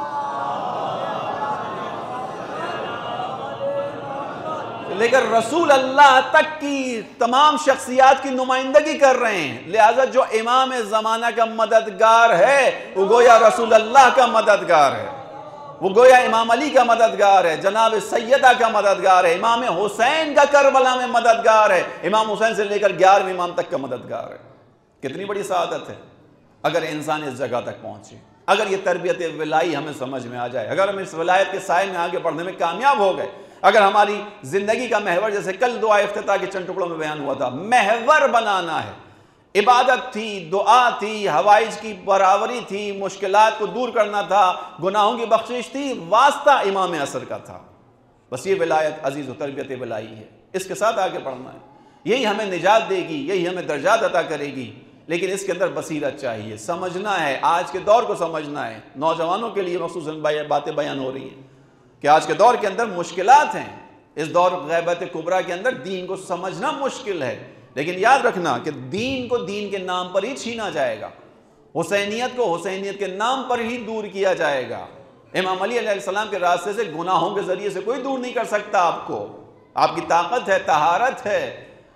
Speaker 2: لے کر رسول اللہ تک کی تمام شخصیات کی نمائندگی کر رہے ہیں. لہذا جو امام زمانہ کا مددگار ہے وہ گویا رسول اللہ کا مددگار ہے, وہ گویا امام علی کا مددگار ہے, جناب سیدہ کا مددگار ہے, امام حسین کا کربلا میں مددگار ہے, امام حسین سے لے کر گیارہویں امام تک کا مددگار ہے. کتنی بڑی سعادت ہے اگر انسان اس جگہ تک پہنچے, اگر یہ تربیت ولائی ہمیں سمجھ میں آ جائے, اگر ہم اس ولایت کے سائے میں آگے بڑھنے میں کامیاب ہو گئے, اگر ہماری زندگی کا محور, جیسے کل دعا افتتاح کے چند ٹکڑوں میں بیان ہوا تھا, محور بنانا ہے. عبادت تھی, دعا تھی, حوائج کی برابری تھی, مشکلات کو دور کرنا تھا, گناہوں کی بخشش تھی, واسطہ امام عصر کا تھا. بس یہ ولایت عزیز و تربیت ولائی ہے, اس کے ساتھ آگے بڑھنا ہے. یہی ہمیں نجات دے گی, یہی ہمیں درجات عطا کرے گی. لیکن اس کے اندر بصیرت چاہیے, سمجھنا ہے, آج کے دور کو سمجھنا ہے. نوجوانوں کے لیے مخصوصاً باتیں بیان ہو رہی ہیں کہ آج کے دور کے اندر مشکلات ہیں. اس دور غیبت کبریٰ کے اندر دین کو سمجھنا مشکل ہے, لیکن یاد رکھنا کہ دین کو دین کے نام پر ہی چھینا جائے گا, حسینیت کو حسینیت کے نام پر ہی دور کیا جائے گا. امام علی علیہ السلام کے راستے سے گناہوں کے ذریعے سے کوئی دور نہیں کر سکتا آپ کو. آپ کی طاقت ہے, طہارت ہے,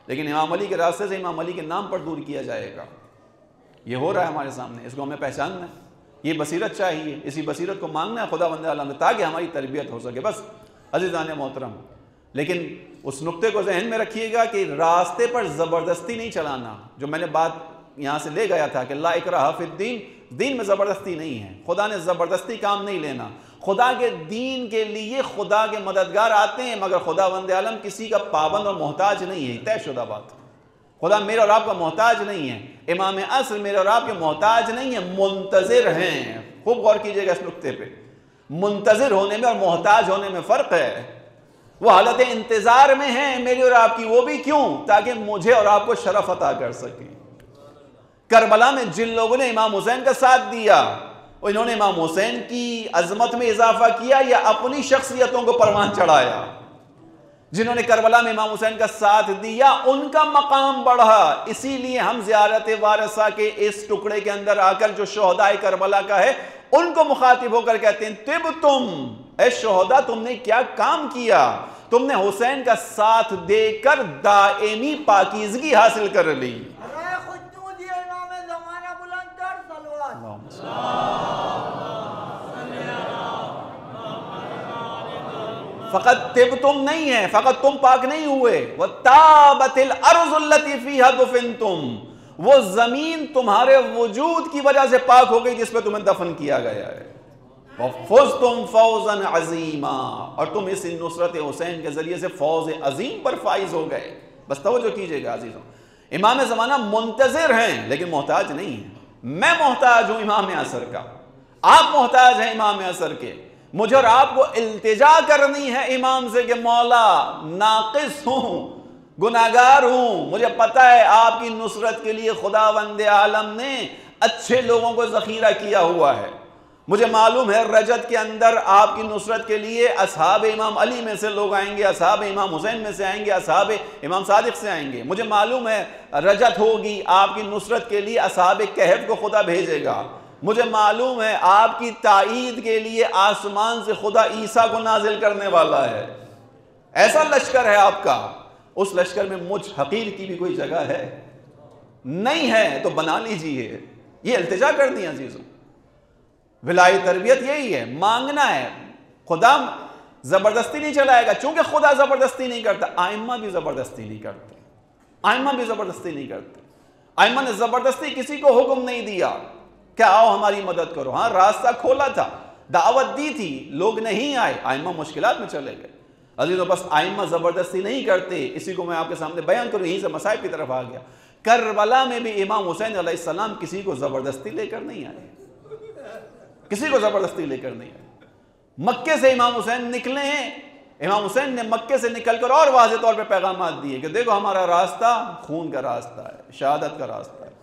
Speaker 2: لیکن امام علی کے راستے سے امام علی کے نام پر دور کیا جائے گا. یہ ہو رہا ہے ہمارے سامنے، اس کو ہمیں پہچاننا ہے. یہ بصیرت چاہیے، اسی بصیرت کو مانگنا ہے خدا بند عالم سے تاکہ ہماری تربیت ہو سکے. بس عزیزان محترم، لیکن اس نقطے کو ذہن میں رکھیے گا کہ راستے پر زبردستی نہیں چلانا. جو میں نے بات یہاں سے لے گیا تھا کہ لا اکراہ فی الدین، دین میں زبردستی نہیں ہے. خدا نے زبردستی کام نہیں لینا. خدا کے دین کے لیے خدا کے مددگار آتے ہیں، مگر خدا بند عالم کسی کا پابند اور محتاج نہیں ہے. طے شدہ بات. خدا میرے اور آپ کا محتاج نہیں ہے. امام عصر میرے اور آپ کے محتاج نہیں ہے، منتظر ہیں. خوب غور کیجئے گا اس نقطے پہ. منتظر ہونے میں اور محتاج ہونے میں فرق ہے. وہ حالت انتظار میں ہیں میری اور آپ کی، وہ بھی کیوں؟ تاکہ مجھے اور آپ کو شرف عطا کر سکیں. کربلا میں جن لوگوں نے امام حسین کا ساتھ دیا، انہوں نے امام حسین کی عظمت میں اضافہ کیا یا اپنی شخصیتوں کو پروان چڑھایا؟ جنہوں نے کربلا میں امام حسین کا ساتھ دیا ان کا مقام بڑھا. اسی لیے ہم زیارت وارثہ کے اس ٹکڑے کے اندر آ کر جو شہداء کربلا کا ہے ان کو مخاطب ہو کر کہتے ہیں طب تم، اے شہداء تم نے کیا کام کیا؟ تم نے حسین کا ساتھ دے کر دائمی پاکیزگی حاصل کر لی. فقط طب تم نہیں ہے، فقط تم پاک نہیں ہوئے. وَتَابَتِ الْأَرْضُ الَّتِي فِيهَا دُفِنْتُمْ، وہ زمین تمہارے وجود کی وجہ سے پاک ہو گئی جس پہ تمہیں دفن کیا گیا ہے. وَفُزْتُمْ فَوْزًا عَظِيمًا، اور تم اس نصرت حسین کے ذریعے سے فوز عظیم پر فائز ہو گئے. بس توجہ کیجئے گا عزیزوں، امام زمانہ منتظر ہیں لیکن محتاج نہیں ہیں. میں محتاج ہوں امام عصر کا، آپ محتاج ہیں امام عصر کے. مجھے اور آپ کو التجا کرنی ہے امام سے کہ مولا ناقص ہوں، گناہگار ہوں. مجھے پتہ ہے آپ کی نصرت کے لیے خداوند عالم نے اچھے لوگوں کو ذخیرہ کیا ہوا ہے. مجھے معلوم ہے رجت کے اندر آپ کی نصرت کے لیے اصحاب امام علی میں سے لوگ آئیں گے، اصحاب امام حسین میں سے آئیں گے، اصحاب امام صادق سے آئیں گے. مجھے معلوم ہے رجت ہوگی آپ کی نصرت کے لیے اصحاب کہف کو خدا بھیجے گا. مجھے معلوم ہے آپ کی تائید کے لیے آسمان سے خدا عیسیٰ کو نازل کرنے والا ہے. ایسا لشکر ہے آپ کا. اس لشکر میں مجھ حقیر کی بھی کوئی جگہ ہے؟ نہیں ہے تو بنا لیجئے. یہ التجا کر دیا عزیزوں. ولایت تربیت یہی ہے، مانگنا ہے. خدا زبردستی نہیں چلائے گا، چونکہ خدا زبردستی نہیں کرتا. آئمہ بھی زبردستی نہیں کرتے، آئمہ بھی زبردستی نہیں کرتے. آئمہ نے زبردستی کسی کو حکم نہیں دیا کہ آؤ ہماری مدد کرو. ہاں راستہ کھولا تھا، دعوت دی تھی، لوگ نہیں آئے، آئمہ مشکلات میں چلے گئے. عزیزو بس آئمہ زبردستی نہیں کرتے. اسی کو میں آپ کے سامنے بیان کروں، یہیں سے مصائب کی طرف آ گیا. کربلا میں بھی امام حسین علیہ السلام کسی کو زبردستی لے کر نہیں آئے، کسی کو زبردستی لے کر نہیں آئے. مکے سے امام حسین نکلے ہیں، امام حسین نے مکے سے نکل کر اور واضح طور پہ پیغامات دیے کہ دیکھو ہمارا راستہ خون کا راستہ ہے، شہادت کا راستہ ہے.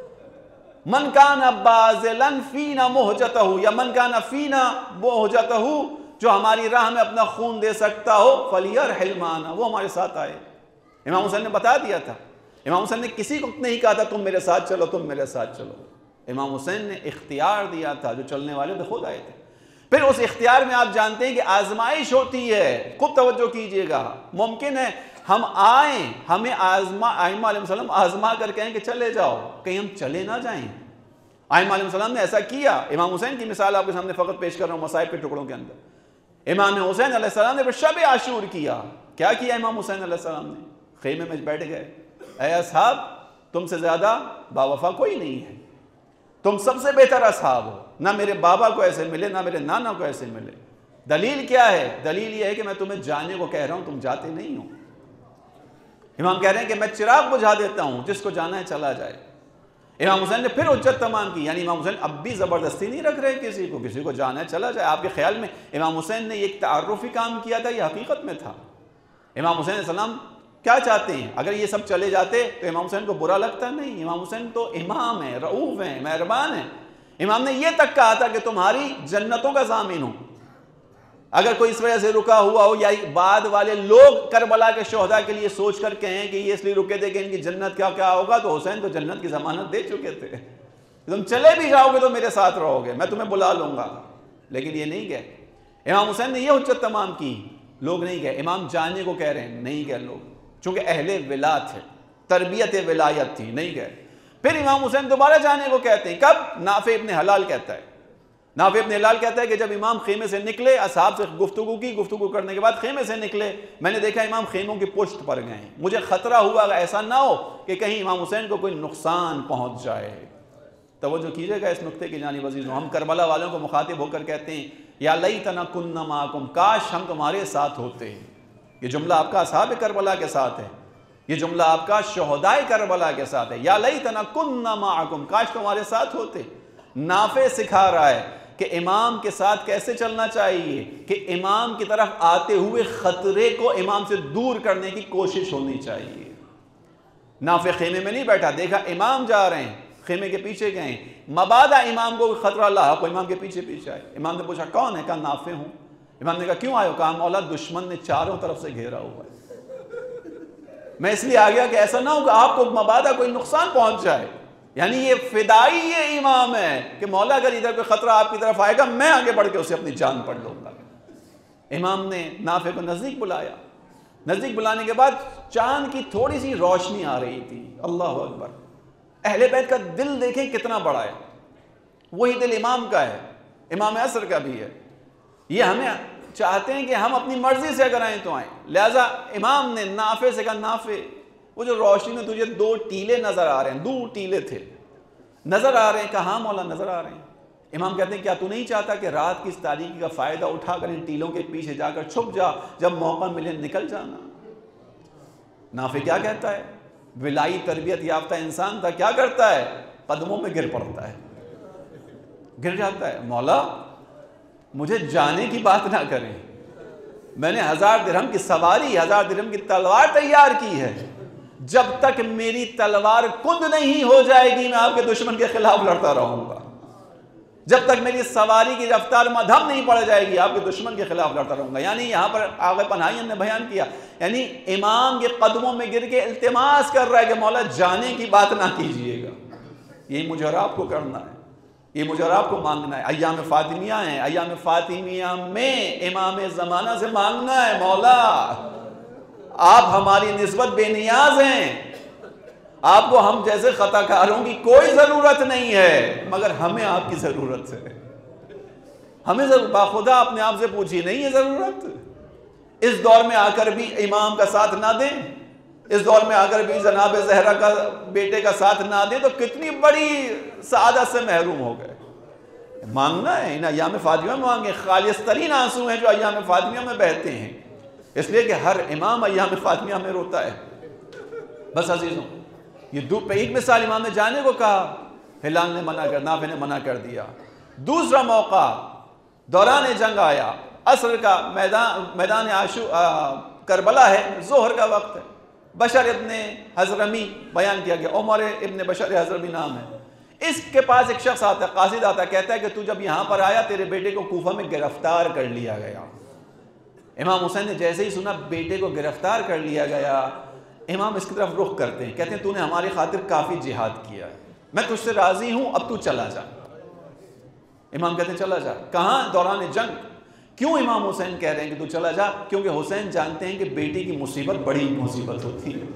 Speaker 2: من کان بازلا فینا مہجتہ، یا من کان فینا مہجتہ، جو ہماری راہ میں اپنا خون دے سکتا ہو فلیرحل معنا، وہ ہمارے ساتھ آئے. امام حسین نے بتا دیا تھا. امام حسین نے کسی کو نہیں کہا تھا تم میرے ساتھ چلو، تم میرے ساتھ چلو. امام حسین نے اختیار دیا تھا، جو چلنے والے تو خود آئے تھے. پھر اس اختیار میں آپ جانتے ہیں کہ آزمائش ہوتی ہے. خوب توجہ کیجئے گا. ممکن ہے ہم آئیں، ہمیں آزما ائمہ علیہ السلام آزما کر کہیں کہ چلے جاؤ، کہیں ہم چلے نہ جائیں. ائمہ علیہ السلام نے ایسا کیا. امام حسین کی مثال آپ کے سامنے فقط پیش کر رہا ہوں مصائب کے ٹکڑوں کے اندر. امام حسین علیہ السلام نے پھر شب عاشور کیا. کیا کیا امام حسین علیہ السلام نے؟ خیمے میں بیٹھ گئے. اے اصحاب، تم سے زیادہ باوفا کوئی نہیں ہے، تم سب سے بہتر اصحاب ہو. نہ میرے بابا کو ایسے ملے، نہ میرے نانا کو ایسے ملے. دلیل کیا ہے؟ دلیل یہ ہے کہ میں تمہیں جانے کو کہہ رہا ہوں، تم جاتے نہیں ہو. امام کہہ رہے ہیں کہ میں چراغ بجھا دیتا ہوں، جس کو جانا ہے چلا جائے. امام حسین نے پھر حجت تمام کی. یعنی امام حسین اب بھی زبردستی نہیں رکھ رہے کسی کو، کسی کو جانا ہے چلا جائے. آپ کے خیال میں امام حسین نے ایک تعارفی کام کیا تھا، یہ حقیقت میں تھا؟ امام حسین علیہ السلام کیا چاہتے ہیں؟ اگر یہ سب چلے جاتے تو امام حسین کو برا لگتا نہیں. امام حسین تو امام ہیں، رؤوف ہیں، مہربان ہیں. امام نے یہ تک کہا تھا کہ تمہاری جنتوں کا ضامن ہوں. اگر کوئی اس وجہ سے رکا ہوا ہو یا بعد والے لوگ کربلا کے شہداء کے لیے سوچ کر کہیں کہ یہ اس لیے رکے تھے کہ ان کی جنت کیا کیا ہوگا، تو حسین تو جنت کی ضمانت دے چکے تھے. تم چلے بھی جاؤ گے تو میرے ساتھ رہو گے، میں تمہیں بلا لوں گا. لیکن یہ نہیں گئے. امام حسین نے یہ حجت تمام کی، لوگ نہیں گئے. امام جانے کو کہہ رہے ہیں، نہیں گئے لوگ، چونکہ اہل ولایت ہے. تربیت ولایت تھی، نہیں گئے۔ پھر امام حسین دوبارہ جانے کو کہتے ہیں، کب؟ نافع ابن حلال کہتا ہے، نافع ابن حلال کہتا ہے کہ جب امام خیمے سے نکلے، اصحاب سے گفتگو کی، گفتگو کرنے کے بعد خیمے سے نکلے، میں نے دیکھا امام خیموں کی پشت پر گئے ہیں، مجھے خطرہ ہوا ایسا نہ ہو کہ کہیں امام حسین کو کوئی نقصان پہنچ جائے۔ توجہ کیجئے گا اس نقطے کی جانب عزیزوں، ہم کربلا والوں کو مخاطب ہو کر کہتے ہیں یا لیتنا کننا معکم، کاش ہم تمہارے ساتھ ہوتے۔ یہ جملہ آپ کا اصحاب کربلا کے ساتھ ہے، یہ جملہ آپ کا شہدائے کربلا کے ساتھ ہے، یا لیتنا کننا معکم، کاش تمہارے ساتھ ہوتے۔ نافع سکھا رہا ہے کہ امام کے ساتھ کیسے چلنا چاہیے، کہ امام کی طرف آتے ہوئے خطرے کو امام سے دور کرنے کی کوشش ہونی چاہیے۔ نافع خیمے میں نہیں بیٹھا، دیکھا امام جا رہے ہیں، خیمے کے پیچھے گئے، مبادا امام کو خطرہ لاحق ہو، امام کے پیچھے پیچھے آئے۔ امام نے پوچھا کون ہے؟ کہا نافع ہوں۔ امام نے کہا کیوں آئے ہو؟ کہا مولا دشمن نے چاروں طرف سے گھیرا ہوا ہے، میں اس لیے آ گیا کہ ایسا نہ ہو کہ آپ کو مبادا کوئی نقصان پہنچ جائے۔ یعنی یہ فدائی یہ امام ہے کہ مولا اگر ادھر کوئی خطرہ آپ کی طرف آئے گا میں آگے بڑھ کے اسے اپنی جان پر لوں گا۔ امام نے نافع کو نزدیک بلایا، نزدیک بلانے کے بعد چاند کی تھوڑی سی روشنی آ رہی تھی۔ اللہ اکبر، اہل بیت کا دل دیکھیں کتنا بڑا ہے، وہی دل امام کا ہے، امام عصر کا بھی ہے۔ یہ ہمیں چاہتے ہیں کہ ہم اپنی مرضی سے اگر آئیں تو آئیں، لہٰذا امام نے نافع سے کہا نافع وہ جو روشنی میں تجھے دو ٹیلے نظر آ رہے ہیں، دو ٹیلے تھے نظر آ رہے ہیں؟ کہا ہاں مولا نظر آ رہے ہیں۔ امام کہتے ہیں کیا تو نہیں چاہتا کہ رات کی اس تاریکی کا فائدہ اٹھا کر ان ٹیلوں کے پیچھے جا کر چھپ جا، جب موقع ملے نکل جانا؟ نافع کیا کہتا ہے؟ ولائی تربیت یافتہ انسان تھا، کیا کرتا ہے؟ قدموں میں گر پڑتا ہے، گر جاتا ہے، مولا مجھے جانے کی بات نہ کریں، میں نے ہزار درہم کی سواری، ہزار درہم کی تلوار تیار کی ہے، جب تک میری تلوار کند نہیں ہو جائے گی میں آپ کے دشمن کے خلاف لڑتا رہوں گا، جب تک میری سواری کی رفتار مدھم نہیں پڑ جائے گی آپ کے دشمن کے خلاف لڑتا رہوں گا۔ یعنی یہاں پر آغا پناہی نے بیان کیا، یعنی امام کے قدموں میں گر کے التماس کر رہا ہے کہ مولا جانے کی بات نہ کیجئے گا، یہی مجھے اور آپ کو کرنا ہے، یہ مجھے اور آپ کو مانگنا ہے۔ ایام فاطمیہ ہیں، ایام فاطمیہ میں امام زمانہ سے مانگنا ہے مولا آپ ہماری نسبت بے نیاز ہیں، آپ کو ہم جیسے خطا کاروں کی کوئی ضرورت نہیں ہے، مگر ہمیں آپ کی ضرورت ہے، ہمیں ضرورت، باخدا اپنے آپ سے پوچھیے نہیں ہے ضرورت؟ اس دور میں آ کر بھی امام کا ساتھ نہ دیں، اس دور میں آ کر بھی جناب زہرا کا بیٹے کا ساتھ نہ دیں تو کتنی بڑی سعادت سے محروم ہو گئے۔ مانگنا ہے، ان ایام فاطمیہ میں مانگیں، خالص ترین آنسو ہیں جو ایام فاطمیہ میں بہتے ہیں، اس لیے کہ ہر امام ایام فاطمیہ میں روتا ہے۔ بس عزیزوں یہ دو پہ ایک مثال امام نے جانے کو کہا، ہلال نے منع کر، نافع نے منع کر دیا۔ دوسرا موقع دوران جنگ آیا، عصر کا میدان میدان عاشور کربلا ہے، ظہر کا وقت ہے، بشر ابن حضرمی بیان کیا گیا، عمر ابن بشر حضرمی نام ہے، اس کے پاس ایک شخص آتا ہے، قاصد آتا ہے، کہتا ہے کہ تو جب یہاں پر آیا تیرے بیٹے کو کوفہ میں گرفتار کر لیا گیا۔ امام حسین نے جیسے ہی سنا بیٹے کو گرفتار کر لیا گیا، امام اس کی طرف رخ کرتے ہیں، کہتے ہیں تو نے ہماری خاطر کافی جہاد کیا ہے، میں تجھ سے راضی ہوں، اب تو چلا جا۔ امام کہتے ہیں چلا جا، کہاں؟ دوران جنگ۔ کیوں امام حسین کہہ رہے ہیں کہ تو چلا جا؟ کیونکہ حسین جانتے ہیں کہ بیٹے کی مصیبت بڑی مصیبت ہوتی ہے،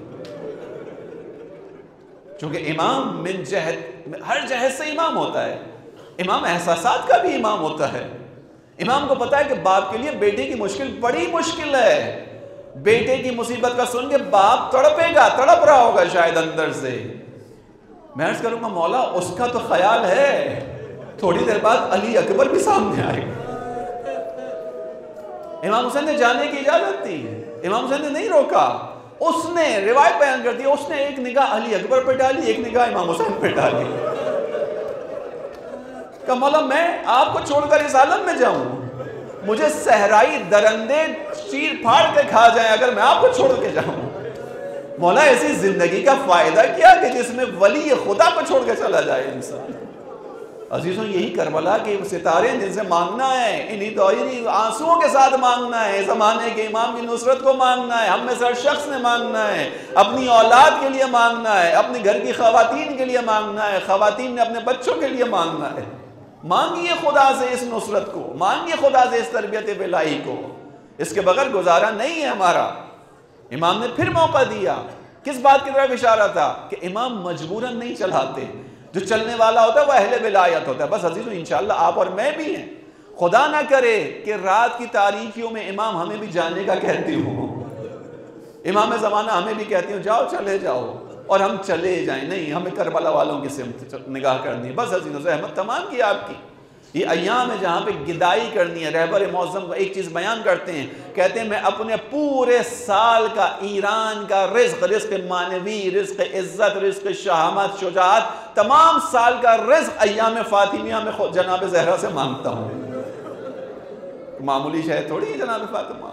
Speaker 2: چونکہ امام من جہد، ہر جہد سے امام ہوتا ہے، امام احساسات کا بھی امام ہوتا ہے۔ امام کو پتا ہے کہ باپ کے لیے بیٹے کی مشکل بڑی مشکل ہے، بیٹے کی مصیبت کا سن کے باپ تڑپے گا، تڑپ رہا ہوگا شاید اندر سے۔ میں عرض کروں گا مولا اس کا تو خیال ہے، تھوڑی دیر بعد علی اکبر بھی سامنے آئے گا۔ امام حسین نے جانے کی اجازت دی، امام حسین نے نہیں روکا، اس نے روایت بیان کر دی، اس نے ایک نگاہ علی اکبر پہ ڈالی، ایک نگاہ امام حسین پہ ڈالی، کہ مولا میں آپ کو چھوڑ کر اس عالم میں جاؤں، مجھے صحرائی درندے چیر پھاڑ کے کھا جائیں اگر میں آپ کو چھوڑ کے جاؤں۔ مولا ایسی زندگی کا فائدہ کیا کہ جس میں ولی خدا کو چھوڑ کے چلا جائے انسان۔ عزیزوں یہی کربلا کے ستارے جن سے مانگنا ہے، انہی دوئری آنسوؤں کے ساتھ مانگنا ہے، زمانے کے امام کی نصرت کو مانگنا ہے، ہم میں سے ہر شخص نے مانگنا ہے، اپنی اولاد کے لیے مانگنا ہے، اپنے گھر کی خواتین کے لیے مانگنا ہے، خواتین نے اپنے بچوں کے لیے مانگنا ہے۔ مانگیے خدا سے اس نصرت کو، مانگیے خدا سے اس تربیت الہی کو، اس کے بغیر گزارا نہیں ہے ہمارا۔ امام نے پھر موقع دیا، کس بات کی طرف اشارہ تھا؟ کہ امام مجبوراً نہیں چلاتے، جو چلنے والا ہوتا ہے وہ اہل ولایت ہوتا ہے. بس عزیزو انشاءاللہ آپ اور میں بھی ہیں. خدا نہ کرے کہ رات کی تاریکیوں میں امام ہمیں بھی جانے کا کہتی ہوں، امام زمانہ ہمیں بھی کہتی ہوں جاؤ چلے جاؤ، اور ہم چلے جائیں. نہیں، ہمیں کربلا والوں کی سمت نگاہ کرنی ہے. بس عزیزو زحمت تمام کی آپ کی. یہ ایام ہے جہاں پہ گدائی کرنی ہے. رہبر معظم کو ایک چیز بیان کرتے ہیں، کہتے ہیں میں اپنے پورے سال کا ایران کا رزق، رزق معنوی، رزق عزت، رزق شہامت، شجاعت، تمام سال کا رزق ایام فاطمیہ میں جناب زہرا سے مانگتا ہوں. معمولی شے تھوڑی ہے جناب فاطمہ،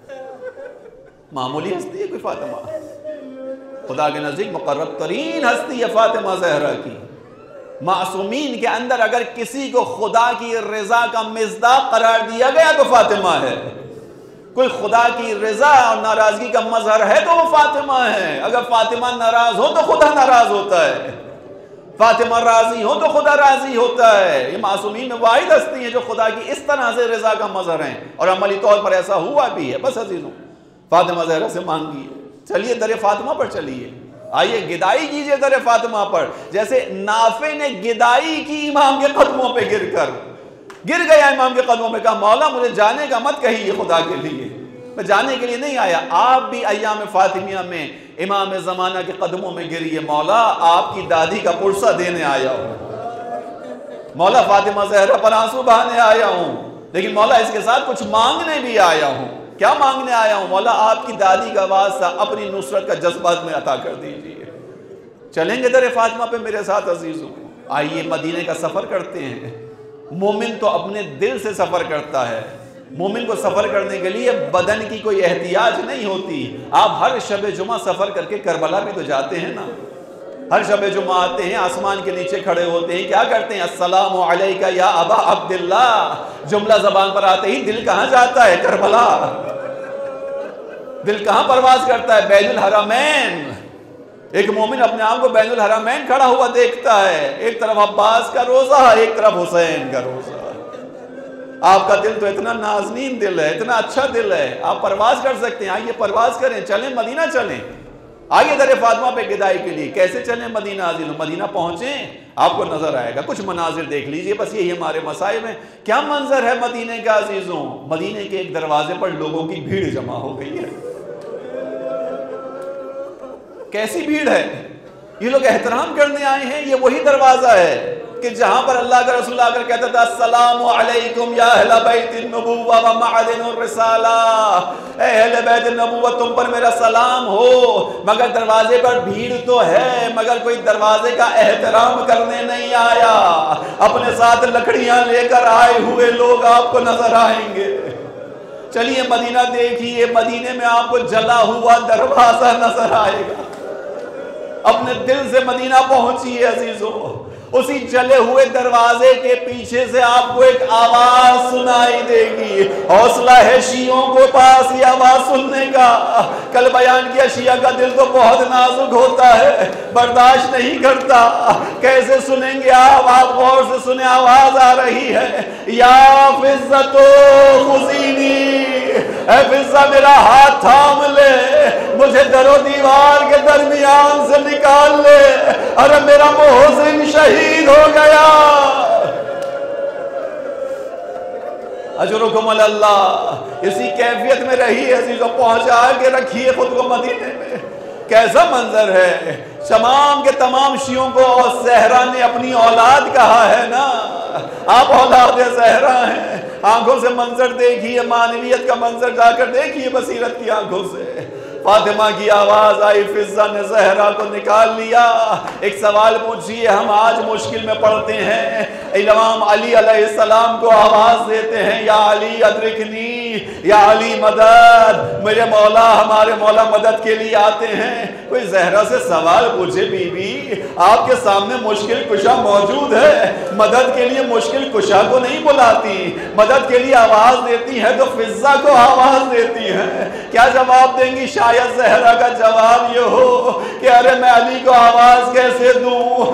Speaker 2: معمولی ہستی ہے کوئی فاطمہ. خدا کے نزدیک مقرب ترین ہستی ہے فاطمہ زہرا کی. معصومین کے اندر اگر کسی کو خدا کی رضا کا مصداق قرار دیا گیا تو فاطمہ ہے. کوئی خدا کی رضا اور ناراضگی کا مظہر ہے تو وہ فاطمہ ہے. اگر فاطمہ ناراض ہو تو خدا ناراض ہوتا ہے، فاطمہ راضی ہو تو خدا راضی ہوتا ہے. یہ معصومین میں واحد ہستی ہیں جو خدا کی اس طرح سے رضا کا مظہر ہیں، اور عملی طور پر ایسا ہوا بھی ہے. بس عزیزوں فاطمہ زہرا سے مانگیے. چلیے در فاطمہ پر چلیے، آئیے گدائی کیجئے در فاطمہ پر. جیسے نافع نے گدائی کی امام کے قدموں پہ گر کر گر گیا امام کے قدموں پہ، کہا مولا مجھے جانے کا مت کہیے، خدا کے لیے میں جانے کے لیے نہیں آیا. آپ بھی ایام فاطمیہ میں امام زمانہ کے قدموں میں گریے، مولا آپ کی دادی کا پرسہ دینے آیا ہوں، مولا فاطمہ زہرا پر آنسو بہانے آیا ہوں، لیکن مولا اس کے ساتھ کچھ مانگنے بھی آیا ہوں. کیا مانگنے آیا ہوں؟ مولا آپ کی دادی کا واسطہ اپنی نصرت کا جذبات میں عطا کر دیجیے. چلیں گے در فاطمہ پہ میرے ساتھ عزیزوں؟ آئیے مدینے کا سفر کرتے ہیں. مومن تو اپنے دل سے سفر کرتا ہے. مومن کو سفر کرنے کے لیے بدن کی کوئی احتیاج نہیں ہوتی. آپ ہر شب جمعہ سفر کر کے کربلا بھی تو جاتے ہیں نا. ہر شب جمعہ آتے ہیں، آسمان کے نیچے کھڑے ہوتے ہیں، کیا کرتے ہیں؟ السلام علیکہ یا ابا عبداللہ. جملہ زبان پر آتے ہی دل کہاں جاتا ہے؟ کربلا. دل کہاں پرواز کرتا ہے؟ بین الحرمین. ایک مومن اپنے آپ کو بین الحرمین کھڑا ہوا دیکھتا ہے، ایک طرف عباس کا روزہ، ایک طرف حسین کا روزہ. آپ کا دل تو اتنا نازنین دل ہے، اتنا اچھا دل ہے، آپ پرواز کر سکتے ہیں. آئیے پرواز کریں، چلیں مدینہ چلیں. آئیے در فاطمہ پہ گدائی کے لیے. کیسے چلیں مدینہ عزیزوں؟ مدینہ پہنچیں آپ کو نظر آئے گا. کچھ مناظر دیکھ لیجئے، بس یہی ہمارے مسائل میں. کیا منظر ہے مدینے کا عزیزوں؟ مدینے کے ایک دروازے پر لوگوں کی بھیڑ جمع ہو گئی ہے. کیسی بھیڑ ہے؟ یہ لوگ احترام کرنے آئے ہیں. یہ وہی دروازہ ہے کہ جہاں پر اللہ کا رسول آ کر کہتا تھا السلام علیکم یا اہل بیت النبوہ و معدن الرسالہ. اے اہل بیت النبوہ تم پر میرا سلام ہو. مگر دروازے پر بھیڑ تو ہے، مگر کوئی دروازے کا احترام کرنے نہیں آیا. اپنے ساتھ لکڑیاں لے کر آئے ہوئے لوگ آپ کو نظر آئیں گے. چلیے مدینہ دیکھیے، مدینے میں آپ کو جلا ہوا دروازہ نظر آئے گا. اپنے دل سے مدینہ پہنچیے عزیزوں. اسی جلے ہوئے دروازے کے پیچھے سے آپ کو ایک آواز سنائی دے گی. حوصلہ ہے شیعوں کو پاس یہ آواز سننے کا. کل بیان کیا شیعہ کا دل تو بہت نازک ہوتا ہے، برداشت نہیں کرتا. کیسے سنیں گے آپ؟ آپ غور سے سنیں، آواز آ رہی ہے یا فضتو خزینی. اے فضہ میرا ہاتھ تھام لے، مجھے در و دیوار کے درمیان سے نکال لے. ارے میرا محسن شہید ہو گیا. اجرکم اللہ. اسی کیفیت میں رہی عزیزوں، پہنچا کے رکھیے خود کو مدینے میں. کیسا منظر ہے. تمام کے تمام شیعوں کو زہرا نے اپنی اولاد کہا ہے نا. آپ اولاد زہرا ہیں. آنکھوں سے منظر دیکھیے، معنویت کا منظر جا کر دیکھیے بصیرت کی آنکھوں سے. فاطمہ کی آواز آئی، فضہ نے زہرا کو نکال لیا. ایک سوال پوچھئے، ہم آج مشکل میں پڑھتے ہیں، امام علی علیہ السلام کو آواز دیتے ہیں یا علی ادرکنی، یا علی مدد. میرے مولا، ہمارے مولا مدد کے لیے آتے ہیں. کوئی زہرا سے سوال پوچھے، بی بی آپ کے سامنے مشکل کشا موجود ہے، مدد کے لیے مشکل کشا کو نہیں بلاتی، مدد کے لیے آواز دیتی ہے تو فضہ کو آواز دیتی ہے. کیا جواب دیں گی؟ شاید زہرا کا جواب یہ ہو کہ ارے میں علی کو آواز کیسے دوں؟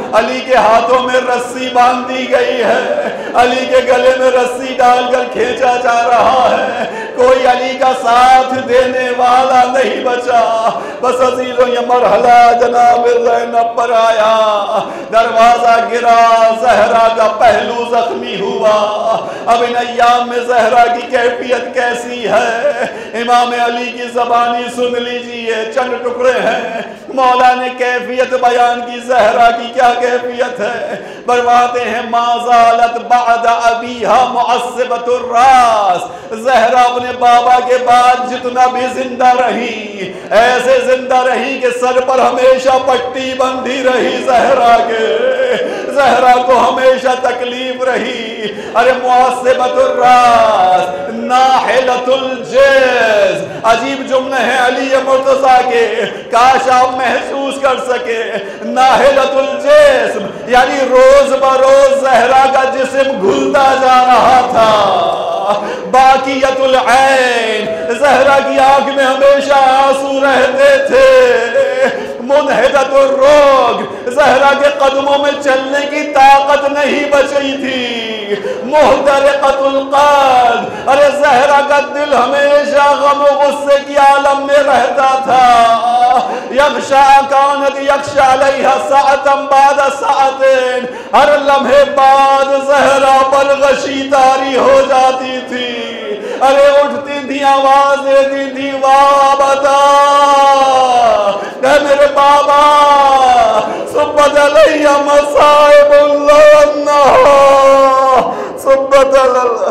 Speaker 2: علی کے ہاتھوں میں رسی باندھ دی گئی ہے، علی کے گلے میں رسی ڈال کر کھینچا جا رہا ہے، کوئی علی کا ساتھ دینے والا نہیں بچا۔ بس عزیزوں یہ مرحلہ جناب زینب پر آیا، دروازہ گرا، زہرا کا پہلو زخمی ہوا۔ اب ان ایام میں زہرا کی کیفیت کیسی ہے؟ امام علی کی زبانی سن لیجئے، چند ٹکڑے ہیں، مولا نے کیفیت بیان کی، زہرا کی کیا کیفیت ہے؟ فرماتے ہیں ما زالت بعد ابیہا معصبۃ الراس، زہرا اپنے بابا کے بعد جتنا بھی زندہ رہی، ایسے زندہ رہی کہ سر پر ہمیشہ پٹی بندھی رہی زہرا کے، زہرا کو ہمیشہ تکلیف رہی۔ ارے معصبۃ الراس، ناحلۃ الجسم، عجیب جملے ہیں علی مرتضیٰ کے، کاش آپ محسوس کر سکے۔ ناحلۃ الجسم یعنی روز بروز زہرا کا جسم گھلتا جا رہا تھا۔ باقیت العین، زہرا کی آنکھ میں ہمیشہ آنسو رہتے تھے۔ منحدت الرگ، زہرا کے قدموں میں چلنے کی طاقت نہیں بچی تھی۔ محترقۃ القلب، ارے زہرا کا دل ہمیشہ غم و غصے کی عالم میں رہتا تھا۔ یغشا کانت یغشا علیہا ساعۃ بعد ساعۃ، ہر لمحے بعد زہرا پر غشی طاری ہو جاتی تھی۔ ارے اٹھتی تھی آواز دیتی تھی، واہ بتا اے میرے بابا، صبت علیہ مصائب اللہ، صبت علیہ۔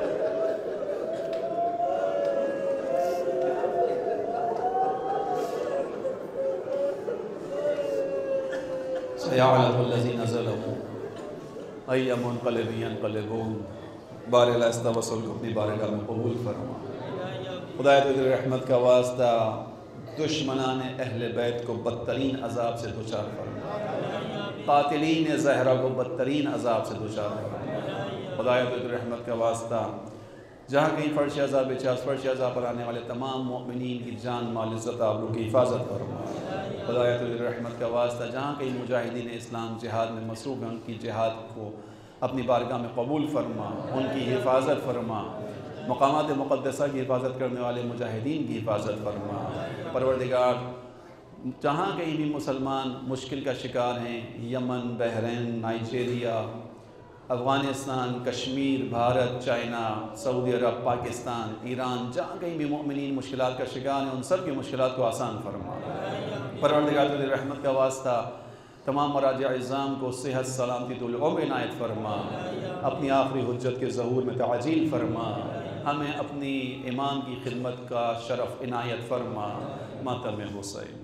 Speaker 2: سیعلم الذین ظلموا ای منقلب ینقلبون۔ بارِ الہستہ وصل کو اپنی بارگاہ میں قبول فرما۔ خدا تجھے رحمت کا واسطہ دشمنان اہل بیت کو بدترین عذاب سے دوچار فرما، قاتلین زہرا کو بدترین عذاب سے دوچار فرما۔ خدا تجھے رحمت کا واسطہ جہاں کہیں فرش عذاب بچاس، فرش عذاب پر آنے والے تمام مؤمنین کی جان مال عزت آبرو کی حفاظت فرما۔ خدا تجھے رحمت کا واسطہ جہاں کہیں مجاہدین اسلام جہاد میں مصروف ہیں، ان کی جہاد کو اپنی بارگاہ میں قبول فرما، ان کی حفاظت فرما۔ مقامات مقدسہ کی حفاظت کرنے والے مجاہدین کی حفاظت فرما۔ پروردگار جہاں کہیں بھی مسلمان مشکل کا شکار ہیں، یمن، Bahrain, Nigeria, Afghanistan, Kashmir, Bharat, China, سعودی عرب، پاکستان، ایران، جہاں کہیں بھی مؤمنین مشکلات کا شکار ہیں، ان سب کی مشکلات کو آسان فرما۔ پروردگار تجھے رحمت کا واسطہ تمام مراجع عظام کو صحت سلامتی طول عمر عنایت فرما، اپنی آخری حجت کے ظہور میں تعجیل فرما، ہمیں اپنی امام کی خدمت کا شرف عنایت فرما۔ ماتم حسین۔